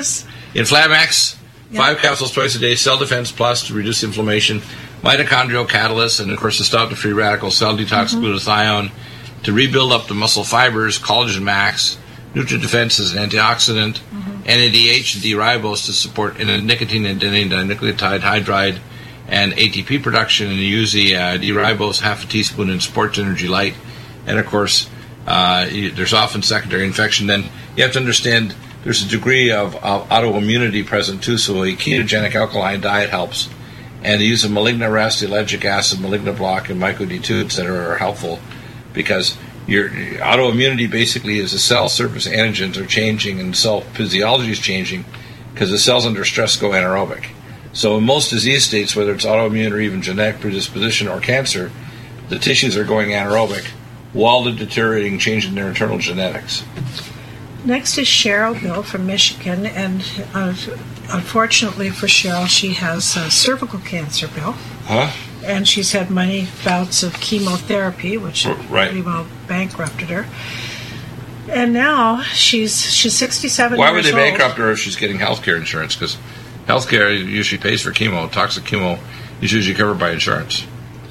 Inflamax, Yeah. five capsules twice a day. Cell Defense Plus to reduce inflammation. Mitochondrial Catalyst, and of course to stop the free radical. Cell Detox Mhm. Glutathione to rebuild up the muscle fibers. Collagen Max. NutriDefense is an antioxidant. N A D H and D-ribose to support in a nicotine and dinucleotide hydride and A T P production. And you use the uh, D-ribose half a teaspoon in Sports Energy Light. And of course, uh, you, there's often secondary infection. Then you have to understand there's a degree of, of autoimmunity present too. So a ketogenic alkaline diet helps. And the use of malignant rest, ellagic acid, malignant block, and myco D two, et cetera, are helpful because your autoimmunity basically is the cell surface antigens are changing and cell physiology is changing because the cells under stress go anaerobic. So in most disease states, whether it's autoimmune or even genetic predisposition or cancer, the tissues are going anaerobic while they're deteriorating, changing their internal genetics. Next is Cheryl Bill from Michigan, and uh, unfortunately for Cheryl, she has uh, cervical cancer, Bill. Huh? And she's had many bouts of chemotherapy, which R- right. pretty well bankrupted her. And now she's she's sixty-seven Why years would they old. bankrupt her if she's getting health care insurance? Because health care usually pays for chemo. Toxic chemo is usually covered by insurance.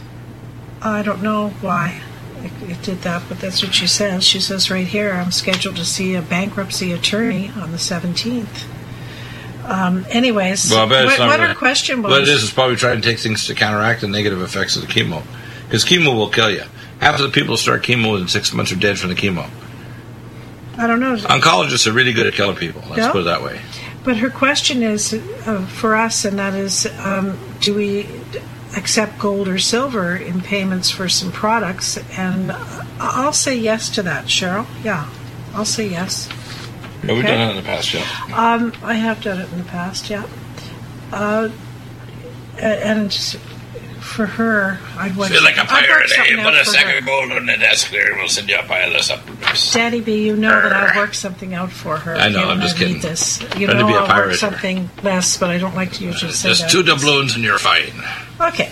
I don't know why it, it did that, but that's what she says. She says right here, I'm scheduled to see a bankruptcy attorney on the seventeenth. Um, anyways, Well, I bet it's what, not what really- her question was... What it is is probably trying to take things to counteract the negative effects of the chemo. Because chemo will kill you. Half of the people who start chemo within six months are dead from the chemo. I don't know. Oncologists are really good at killing people. Let's Yeah? put it that way. But her question is uh, for us, and that is, um, do we accept gold or silver in payments for some products? And uh, I'll say yes to that, Cheryl. Yeah, I'll say yes. Yeah, we've Okay. done that in the past, yeah. Um, I have done it in the past, yeah. Uh, and for her, I'd want Feel like a I'd pirate, work eh? something Put out a for sack her. of gold on the desk there, and we'll send you a pile of supplements. Daddy B, you know that I'll work something out for her. I know, okay, I'm when just I need kidding. This. You Trying to know be a I'll pirate work here. something less, but I don't like to usually say Just that. two doubloons and you're fine. Okay.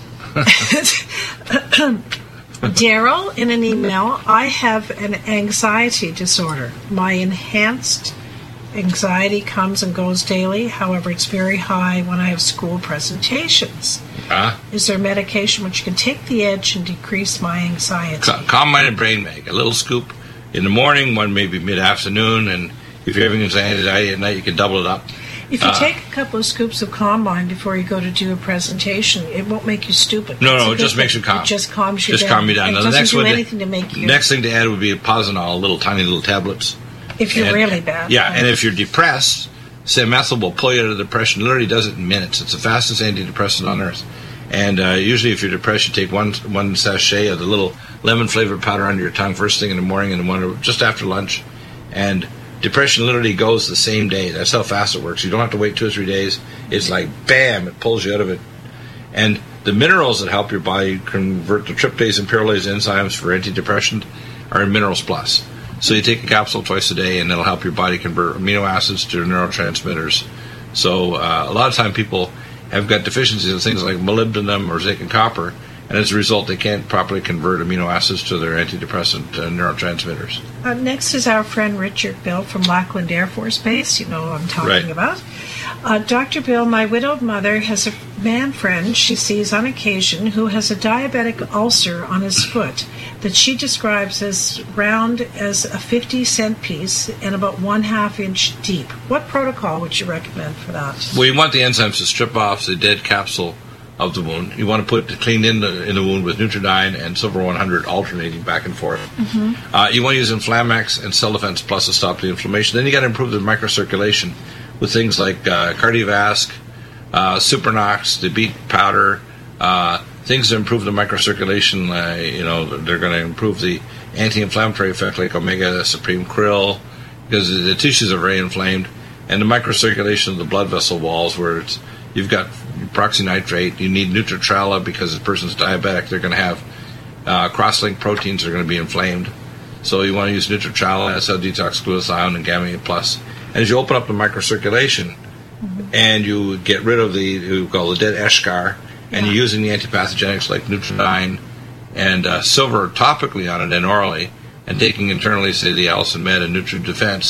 Daryl, in an email, I have an anxiety disorder. My enhanced anxiety comes and goes daily. However, it's very high when I have school presentations. Huh? Is there medication which can take the edge and decrease my anxiety? Cal- Calm Mind and Brain Mag. A little scoop in the morning, one maybe mid-afternoon, and if you're having anxiety at night, you can double it up. If you Uh, take a couple of scoops of Calm Mind before you go to do a presentation, it won't make you stupid. No, It's no, a it good just makes thing. you calm. It just calms you Just down. calm you down. It Now, the doesn't next do one, anything to make you... Next thing to add would be Posinol, little tiny little tablets. If you're And- really bad. Yeah, and if you're depressed, Silmethyl will pull you out of depression. Literally does it in minutes. It's the fastest antidepressant on earth. And uh, usually, if you're depressed, you take one one sachet of the little lemon flavored powder under your tongue first thing in the morning and one just after lunch. And depression literally goes the same day. That's how fast it works. You don't have to wait two or three days. It's like bam, it pulls you out of it. And the minerals that help your body convert the tryptase and pyrrolase enzymes for antidepressant are in Minerals Plus. So you take a capsule twice a day, and it'll help your body convert amino acids to neurotransmitters. So uh, a lot of time people have got deficiencies in things like molybdenum or zinc and copper, and as a result, they can't properly convert amino acids to their antidepressant uh, neurotransmitters. Uh, next is our friend Richard Bill from Lackland Air Force Base. You know what I'm talking Right. about. Uh, Doctor Bill, my widowed mother has a man friend she sees on occasion who has a diabetic ulcer on his foot that she describes as round as a fifty cent piece and about one half inch deep. What protocol would you recommend for that? Well, you want the enzymes to strip off the dead capsule of the wound. You want to put clean in the in the wound with Nutridyne and Silver one hundred alternating back and forth. Mm-hmm. Uh, you want to use Inflamax and Cell Defense Plus to stop the inflammation. Then you got to improve the microcirculation with things like uh, Cardiovasc, uh, Supernox, the beet powder, uh, things that improve the microcirculation. Uh, you know, they're going to improve the anti-inflammatory effect, like Omega Supreme Krill, because the tissues are very inflamed, and the microcirculation of the blood vessel walls, where it's you've got peroxynitrate. You need Nutritrala because the person's diabetic. They're going to have uh, cross-linked proteins that are going to be inflamed. So you want to use Nutritrala, Cell Detox Glutathione, and Gamma Plus. And as you open up the microcirculation, mm-hmm. and you get rid of the we call the dead eschar, and Yeah. you're using the antipathogenics like Nutridyne and uh, silver topically on it and orally, and taking internally, say, the Allison Med and Nutri Defense,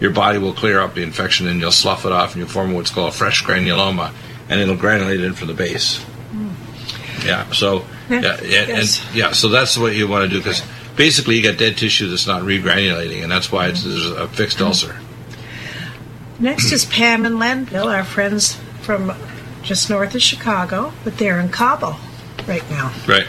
your body will clear up the infection and you'll slough it off and you'll form what's called a fresh granuloma, and it'll granulate in from the base. Mm. Yeah, so yeah, yeah, yes. and yeah, so that's what you want to do, because basically you got dead tissue that's not regranulating, and that's why it's, there's a fixed mm. ulcer. Next is Pam and Lenville, our friends from just north of Chicago, but they're in Cabo right now. Right.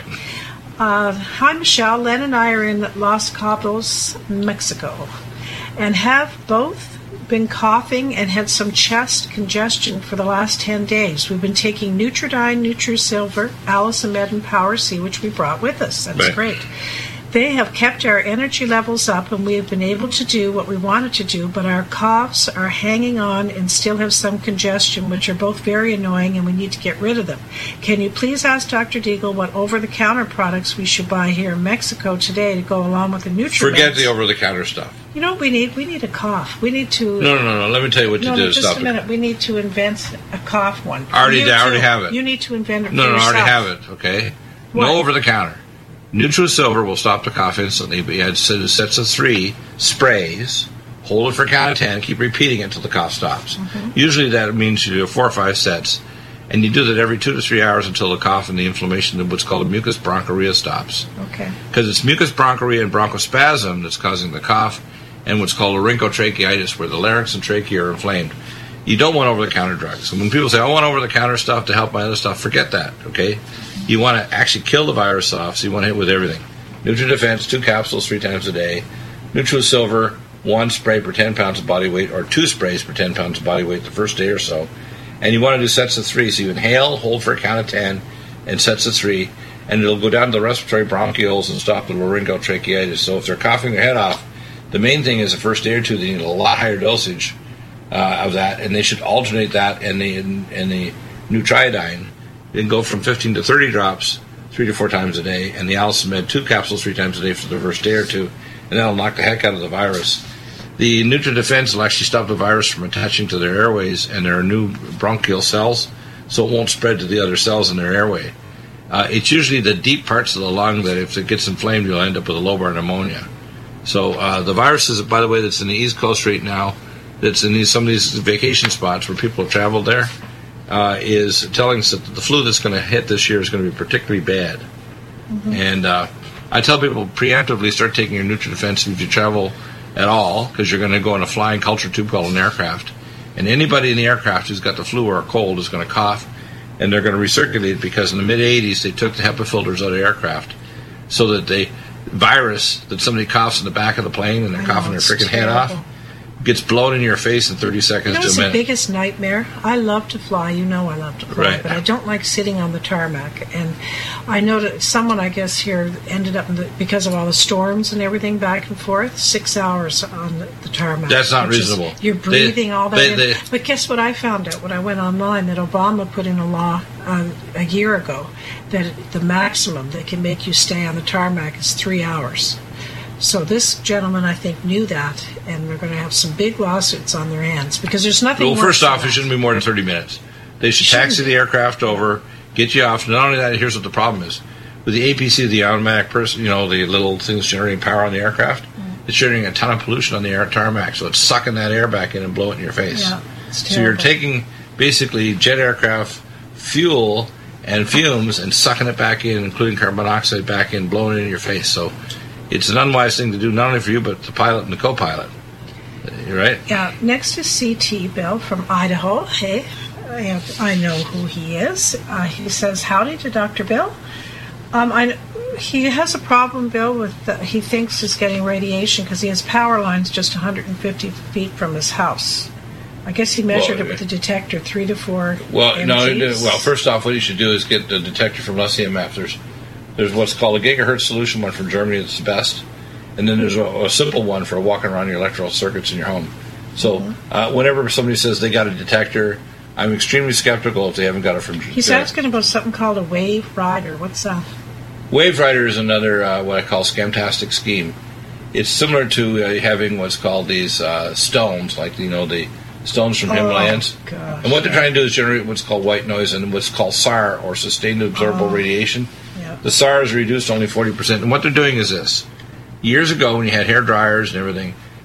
Uh, hi, Michelle. Len and I are in Los Cabos, Mexico, and have both been coughing and had some chest congestion for the last ten days. We've been taking Nutridyne, NutriSilver, Allicin and Power C, which we brought with us. That's right. Great. They have kept our energy levels up, and we have been able to do what we wanted to do, but our coughs are hanging on and still have some congestion, which are both very annoying, and we need to get rid of them. Can you please ask Doctor Deagle what over-the-counter products we should buy here in Mexico today to go along with the Nutrimeds? Forget the over-the-counter stuff. You know what we need? We need a cough. We need to... No, no, no, no. Let me tell you what to no, do no, to just stop a it. minute. We need to invent a cough one. I already, You I already too. have it. You need to invent it for No, no, I yourself. already have it, okay? What? No over-the-counter. NutriSilver will stop the cough instantly, but you had sets of three sprays. Hold it for a count of ten. Keep repeating it until the cough stops. Mm-hmm. Usually that means you do four or five sets, and you do that every two to three hours until the cough and the inflammation of what's called a mucus bronchoria stops. Okay. Because it's mucus bronchoria and bronchospasm that's causing the cough, and what's called laryngotracheitis, where the larynx and trachea are inflamed. You don't want over-the-counter drugs. And when people say, I want over-the-counter stuff to help my other stuff, forget that, okay? You want to actually kill the virus off, so you want to hit with everything. NutriDefense, two capsules three times a day. NutriSilver, one spray per ten pounds of body weight, or two sprays per ten pounds of body weight the first day or so. And you want to do sets of three, so you inhale, hold for a count of ten, and sets of three, and it'll go down to the respiratory bronchioles and stop the laryngotracheitis. So if they're coughing their head off, the main thing is the first day or two, they need a lot higher dosage uh, of that, and they should alternate that and the, and the Nutridyne. Then go from fifteen to thirty drops three to four times a day, and the Allicin, two capsules three times a day for the first day or two, and that'll knock the heck out of the virus. The NutriDefense will actually stop the virus from attaching to their airways and their new bronchial cells, so it won't spread to the other cells in their airway. Uh, it's usually the deep parts of the lung that if it gets inflamed, you'll end up with a lobar pneumonia. So uh, the viruses, by the way, that's in the East Coast right now, that's in these, some of these vacation spots where people have traveled there, Uh, is telling us that the flu that's going to hit this year is going to be particularly bad. Mm-hmm. And uh, I tell people preemptively start taking your NutriDefense if you travel at all, because you're going to go in a flying culture tube called an aircraft. And anybody in the aircraft who's got the flu or a cold is going to cough, and they're going to recirculate, because in the mid-eighties they took the HEPA filters out of aircraft so that the virus that somebody coughs in the back of the plane and they're I coughing know, their freaking terrible. head off gets blown in your face in thirty seconds You know, to it's a the minute. biggest nightmare. I love to fly. You know I love to fly, Right. but I don't like sitting on the tarmac. And I know that someone, I guess, here ended up, in the, because of all the storms and everything back and forth, six hours on the, the tarmac. That's not which is- reasonable. You're breathing They- all that they- in. they- But guess what I found out when I went online? That Obama put in a law uh, a year ago that the maximum that can make you stay on the tarmac is three hours. So this gentleman, I think, knew that, and we're going to have some big lawsuits on their hands, because there's nothing Well, worse first than off, that. it shouldn't be more than thirty minutes. They should Shouldn't. taxi the aircraft over, get you off. Not only that, here's what the problem is. With the A P C, the automatic person, you know, the little things generating power on the aircraft, Mm. it's generating a ton of pollution on the air tarmac, so it's sucking that air back in and blowing it in your face. Yeah, it's so you're terrible. taking basically jet aircraft fuel and fumes and sucking it back in, including carbon monoxide back in, blowing it in your face. So it's an unwise thing to do, not only for you, but the pilot and the co-pilot. You're right? Yeah, next is C T Bill from Idaho. Hey, I, have, I know who he is. Uh, he says, howdy to Doctor Bill. Um, I, he has a problem, Bill, with the, he thinks he's getting radiation because he has power lines just one hundred fifty feet from his house. I guess he measured Well, it with a detector, three to four Well, M no. Gs. Well, first off, what you should do is get the detector from L C M F. There's, there's what's called a gigahertz solution one from Germany that's the best, and then there's a, a simple one for walking around your electrical circuits in your home. So, Mm-hmm. uh, whenever somebody says they got a detector, I'm extremely skeptical if they haven't got it from. He's uh, asking about something called a wave rider. What's that? Wave Rider is another uh, what I call scamtastic scheme. It's similar to uh, having what's called these uh, stones, like you know the stones from Oh, Himalayas. gosh. And what they're trying to do is generate what's called white noise and what's called S A R, or sustained observable Oh. radiation. Yeah. The S A R is reduced to only forty percent. And what they're doing is this. Years ago, when you had hair dryers and everything,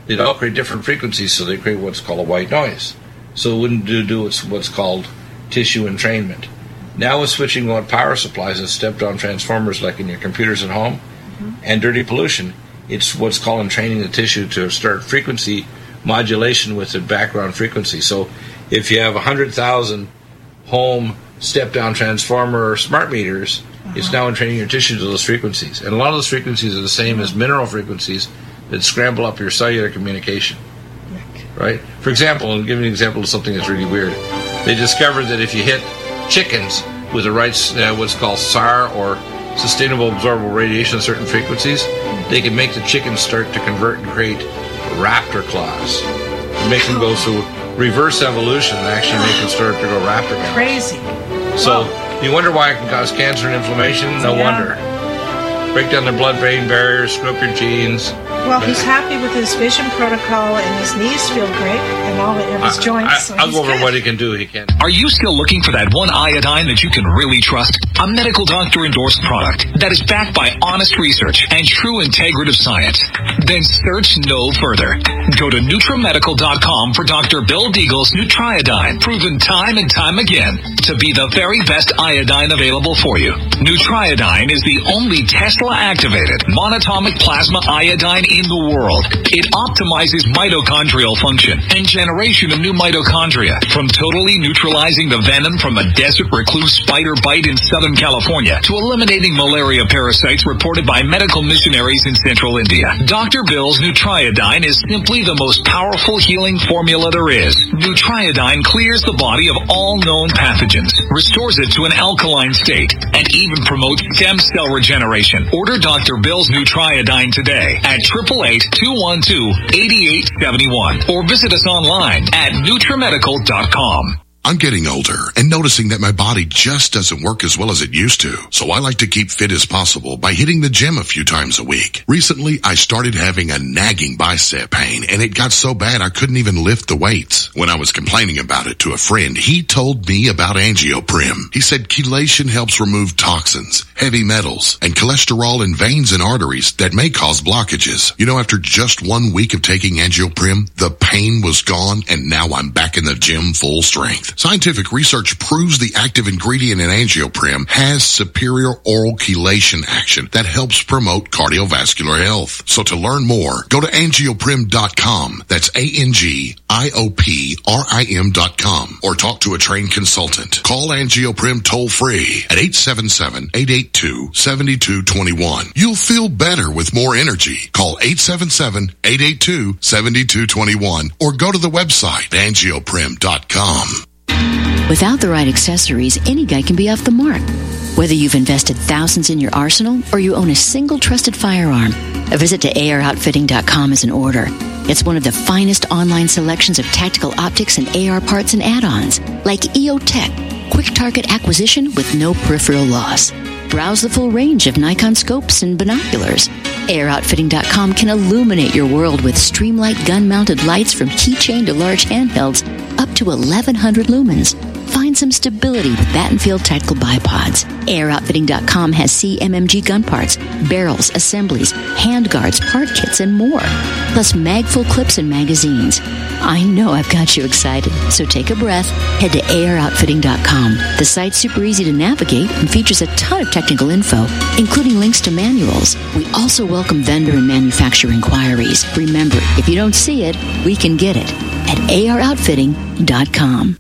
They all create different frequencies, so they create what's called a white noise. So it wouldn't do, do what's, what's called tissue entrainment. Now with switching on power supplies and step-down transformers like in your computers at home, mm-hmm. and dirty pollution, it's what's called entraining the tissue to start frequency modulation with the background frequency. So if you have one hundred thousand home step-down transformer or smart meters, uh-huh. it's now entraining your tissue to those frequencies. And a lot of those frequencies are the same as mineral frequencies that scramble up your cellular communication. Right? For example, I'll give you an example of something that's really weird. They discovered that if you hit chickens with the right, uh, what's called S A R, or sustainable absorbable radiation at certain frequencies, they can make the chickens start to convert and create raptor claws. It makes them go through reverse evolution and actually make them start to go raptor claws. Crazy. So Whoa. You wonder why it can cause cancer and inflammation? No yeah. wonder. Break down the blood-brain barrier, screw up your genes. Well, he's happy with his vision protocol, and his knees feel great, and all of his joints. I, so I'll go over good. what he can do. He can. Are you still looking for that one iodine that you can really trust? A medical doctor endorsed product that is backed by honest research and true integrative science? Then search no further. Go to Nutramedical dot com for Doctor Bill Deagle's Nutriodine, proven time and time again to be the very best iodine available for you. Nutriodine is the only Tesla-activated monatomic plasma iodine in the world. It optimizes mitochondrial function and generation of new mitochondria, from totally neutralizing the venom from a desert recluse spider bite in Southern California to eliminating malaria parasites reported by medical missionaries in central India. Doctor Bill's Nutriodine is simply the most powerful healing formula there is. Nutriodine clears the body of all known pathogens, restores it to an alkaline state, and even promotes stem cell regeneration. Order Doctor Bill's Nutriodine today at eight eight eight, two one two, eight eight seven one or visit us online at Nutramedical dot com. I'm getting older and noticing that my body just doesn't work as well as it used to. So I like to keep fit as possible by hitting the gym a few times a week. Recently, I started having a nagging bicep pain, and it got so bad I couldn't even lift the weights. When I was complaining about it to a friend, he told me about Angioprim. He said chelation helps remove toxins, heavy metals, and cholesterol in veins and arteries that may cause blockages. You know, after just one week of taking Angioprim, the pain was gone, and now I'm back in the gym full strength. Scientific research proves the active ingredient in Angioprim has superior oral chelation action that helps promote cardiovascular health. So to learn more, go to angioprim dot com. That's A N G I O P R I M dot com. Or talk to a trained consultant. Call Angioprim toll free at eight seven seven, eight eight two, seven two two one. You'll feel better with more energy. Call eight seven seven, eight eight two, seven two two one or go to the website angioprim dot com. Without the right accessories, any guy can be off the mark. Whether you've invested thousands in your arsenal or you own a single trusted firearm, a visit to A R outfitting dot com is in order. It's one of the finest online selections of tactical optics and A R parts and add-ons, like E O Tech, quick target acquisition with no peripheral loss. Browse the full range of Nikon scopes and binoculars. A R outfitting dot com can illuminate your world with Streamlight gun-mounted lights from keychain to large handhelds up to eleven hundred lumens. Find some stability with Battenfield Tactical Bipods. A R outfitting dot com has C M M G gun parts, barrels, assemblies, handguards, part kits, and more. Plus mag-full clips and magazines. I know I've got you excited, so take a breath. Head to A R outfitting dot com. The site's super easy to navigate and features a ton of technical info, including links to manuals. We also welcome vendor and manufacturer inquiries. Remember, if you don't see it, we can get it at A R outfitting dot com.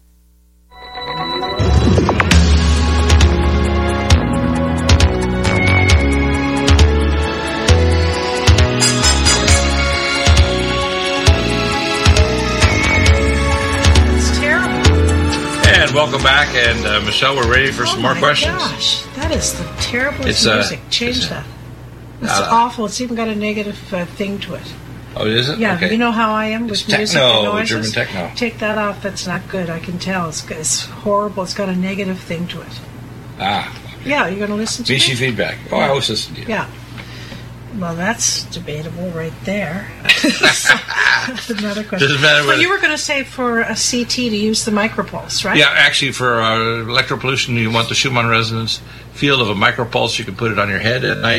And welcome back, and uh, Michelle, we're ready for some oh more my questions. Gosh, that is the terriblest It's, uh, music. Change it's, that. It's uh, awful. It's even got a negative uh, thing to it. Oh, is it? Yeah, Okay. you know how I am with It's techno, music and noises. German techno. Take that off. That's not good. I can tell. It's, it's horrible. It's got a negative thing to it. Ah. Yeah, you're going to listen to Vichy me? feedback. Oh, I always listen to you. Yeah. Well, that's debatable right there. That's another question. Doesn't matter Well, whether- you were going to say for a C T to use the micropulse, right? Yeah, actually, for uh, electropollution, you want the Schumann resonance field of a micropulse. You can put it on your head at night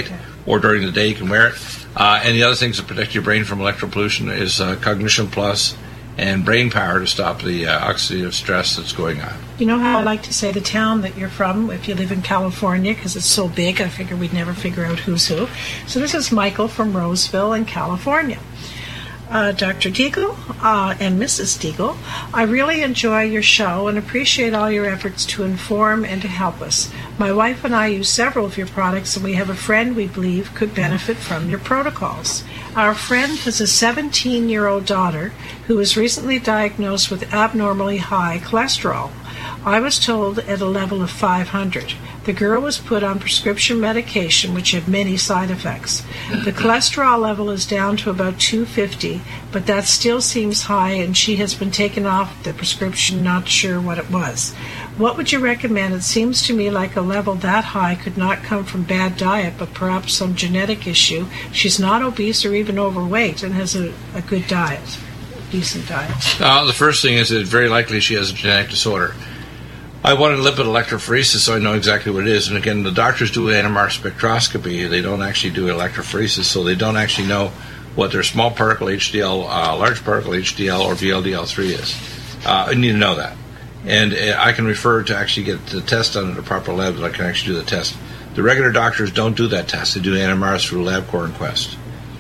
or during the day you can wear it. Uh, and the other things that protect your brain from electropollution is uh, Cognition Plus and brain power to stop the uh, oxidative stress that's going on. You know how I like to say the town that you're from, if you live in California, because it's so big, I figure we'd never figure out who's who. So this is Michael from Roseville in California. Uh, Doctor Deagle uh, and Missus Deagle, I really enjoy your show and appreciate all your efforts to inform and to help us. My wife and I use several of your products, and we have a friend we believe could benefit from your protocols. Our friend has a seventeen-year-old daughter who was recently diagnosed with abnormally high cholesterol. I was told at a level of five hundred. The girl was put on prescription medication, which had many side effects. The cholesterol level is down to about two fifty, but that still seems high, and she has been taken off the prescription, not sure what it was. What would you recommend? It seems to me like a level that high could not come from bad diet, but perhaps some genetic issue. She's not obese or even overweight and has a, a good diet, decent diet. Uh, the first thing is that very likely she has a genetic disorder. I wanted lipid electrophoresis, so I know exactly what it is. And again, the doctors do N M R spectroscopy. They don't actually do electrophoresis, so they don't actually know what their small particle H D L, uh, large particle H D L, or V L D L three is. Uh, you need to know that. And uh, I can refer to actually get the test done at a proper lab that I can actually do the test. The regular doctors don't do that test. They do N M Rs through LabCorp and Quest.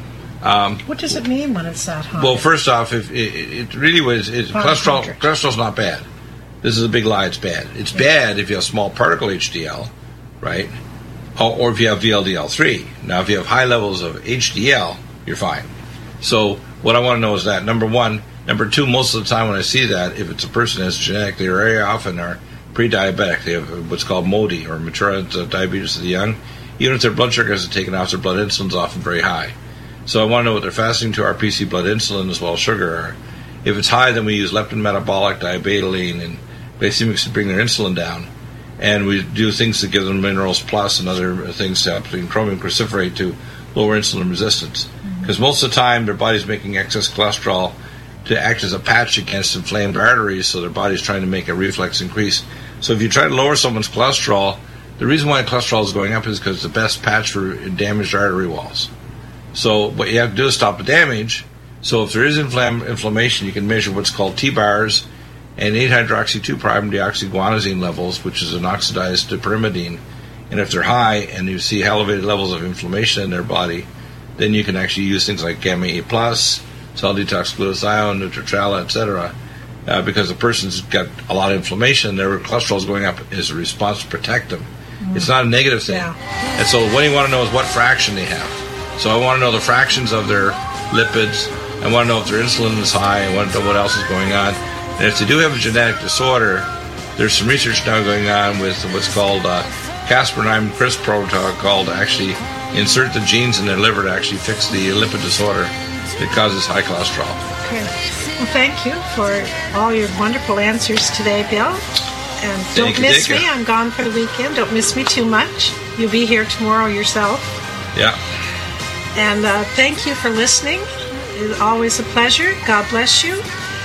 Um, what does it mean when it's that high? Well, first off, if it, it really was, it, cholesterol, cholesterol's not bad. This is a big lie, it's bad. It's yeah. bad if you have small particle H D L, right? Or, or if you have V L D L three. Now, if you have high levels of H D L, you're fine. So what I want to know is that, number one. Number two, most of the time when I see that, if it's a person that's genetic, they very often are pre-diabetic. They have what's called M O D I, or mature diabetes of the young. Even if their blood sugars are taken off, their blood insulin is often very high. So I want to know what their fasting to R P C blood insulin as well as sugar are. If it's high, then we use leptin metabolic, diabetoline, and Basically, to bring their insulin down, and we do things to give them minerals plus and other things to help chromium cruciferate to lower insulin resistance. Because mm-hmm. most of the time, their body's making excess cholesterol to act as a patch against inflamed arteries, so their body's trying to make a reflex increase. So if you try to lower someone's cholesterol, the reason why cholesterol is going up is because it's the best patch for damaged artery walls. So what you have to do is stop the damage. So if there is inflam- inflammation, you can measure what's called T-bars and eight hydroxy two prime deoxyguanosine levels, which is an oxidized pyrimidine. And if they're high and you see elevated levels of inflammation in their body, then you can actually use things like gamma E plus, cell detox glutathione, Nutritrala, et cetera, uh, because the person's got a lot of inflammation, their cholesterol is going up as a response to protect them. Mm. It's not a negative thing. Yeah. And so what you want to know is what fraction they have. So I want to know the fractions of their lipids. I want to know if their insulin is high. I want to know what else is going on. And if they do have a genetic disorder, there's some research now going on with what's called uh, Cas9 CRISPR protocol to actually insert the genes in their liver to actually fix the lipid disorder that causes high cholesterol. Okay. Well, thank you for all your wonderful answers today, Bill. And don't thank miss you, me. I'm gone for the weekend. Don't miss me too much. You'll be here tomorrow yourself. Yeah. And uh, thank you for listening. It's always a pleasure. God bless you.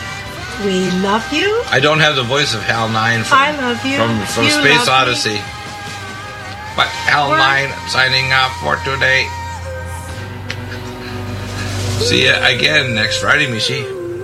We love you. I don't have the voice of Hal nine from, I love you. from, from you Space Odyssey. Me. But Hal nine signing off for today. See you again next Friday, Michi.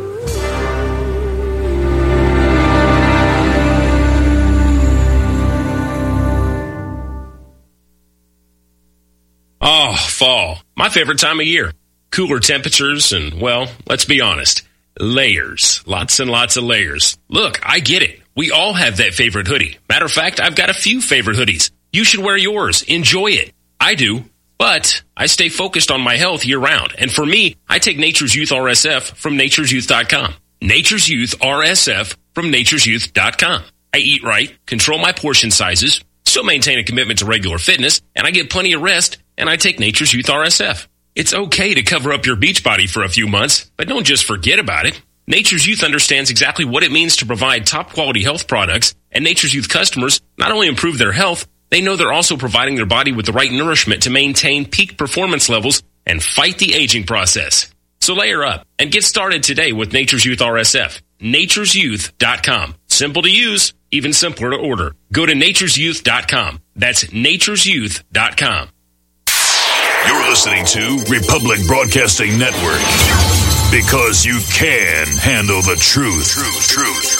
Oh, fall. My favorite time of year. Cooler temperatures and, well, let's be honest, layers. Lots and lots of layers. Look, I get it. We all have that favorite hoodie. Matter of fact, I've got a few favorite hoodies. You should wear yours. Enjoy it. I do. But I stay focused on my health year-round. And for me, I take Nature's Youth R S F from natures youth dot com. Nature's Youth R S F from natures youth dot com. I eat right, control my portion sizes, still maintain a commitment to regular fitness, and I get plenty of rest, and I take Nature's Youth R S F. It's okay to cover up your beach body for a few months, but don't just forget about it. Nature's Youth understands exactly what it means to provide top-quality health products, and Nature's Youth customers not only improve their health, they know they're also providing their body with the right nourishment to maintain peak performance levels and fight the aging process. So layer up and get started today with Nature's Youth R S F. natures youth dot com. Simple to use, even simpler to order. Go to natures youth dot com. That's natures youth dot com. You're listening to Republic Broadcasting Network. Because you can handle the truth. Truth, truth.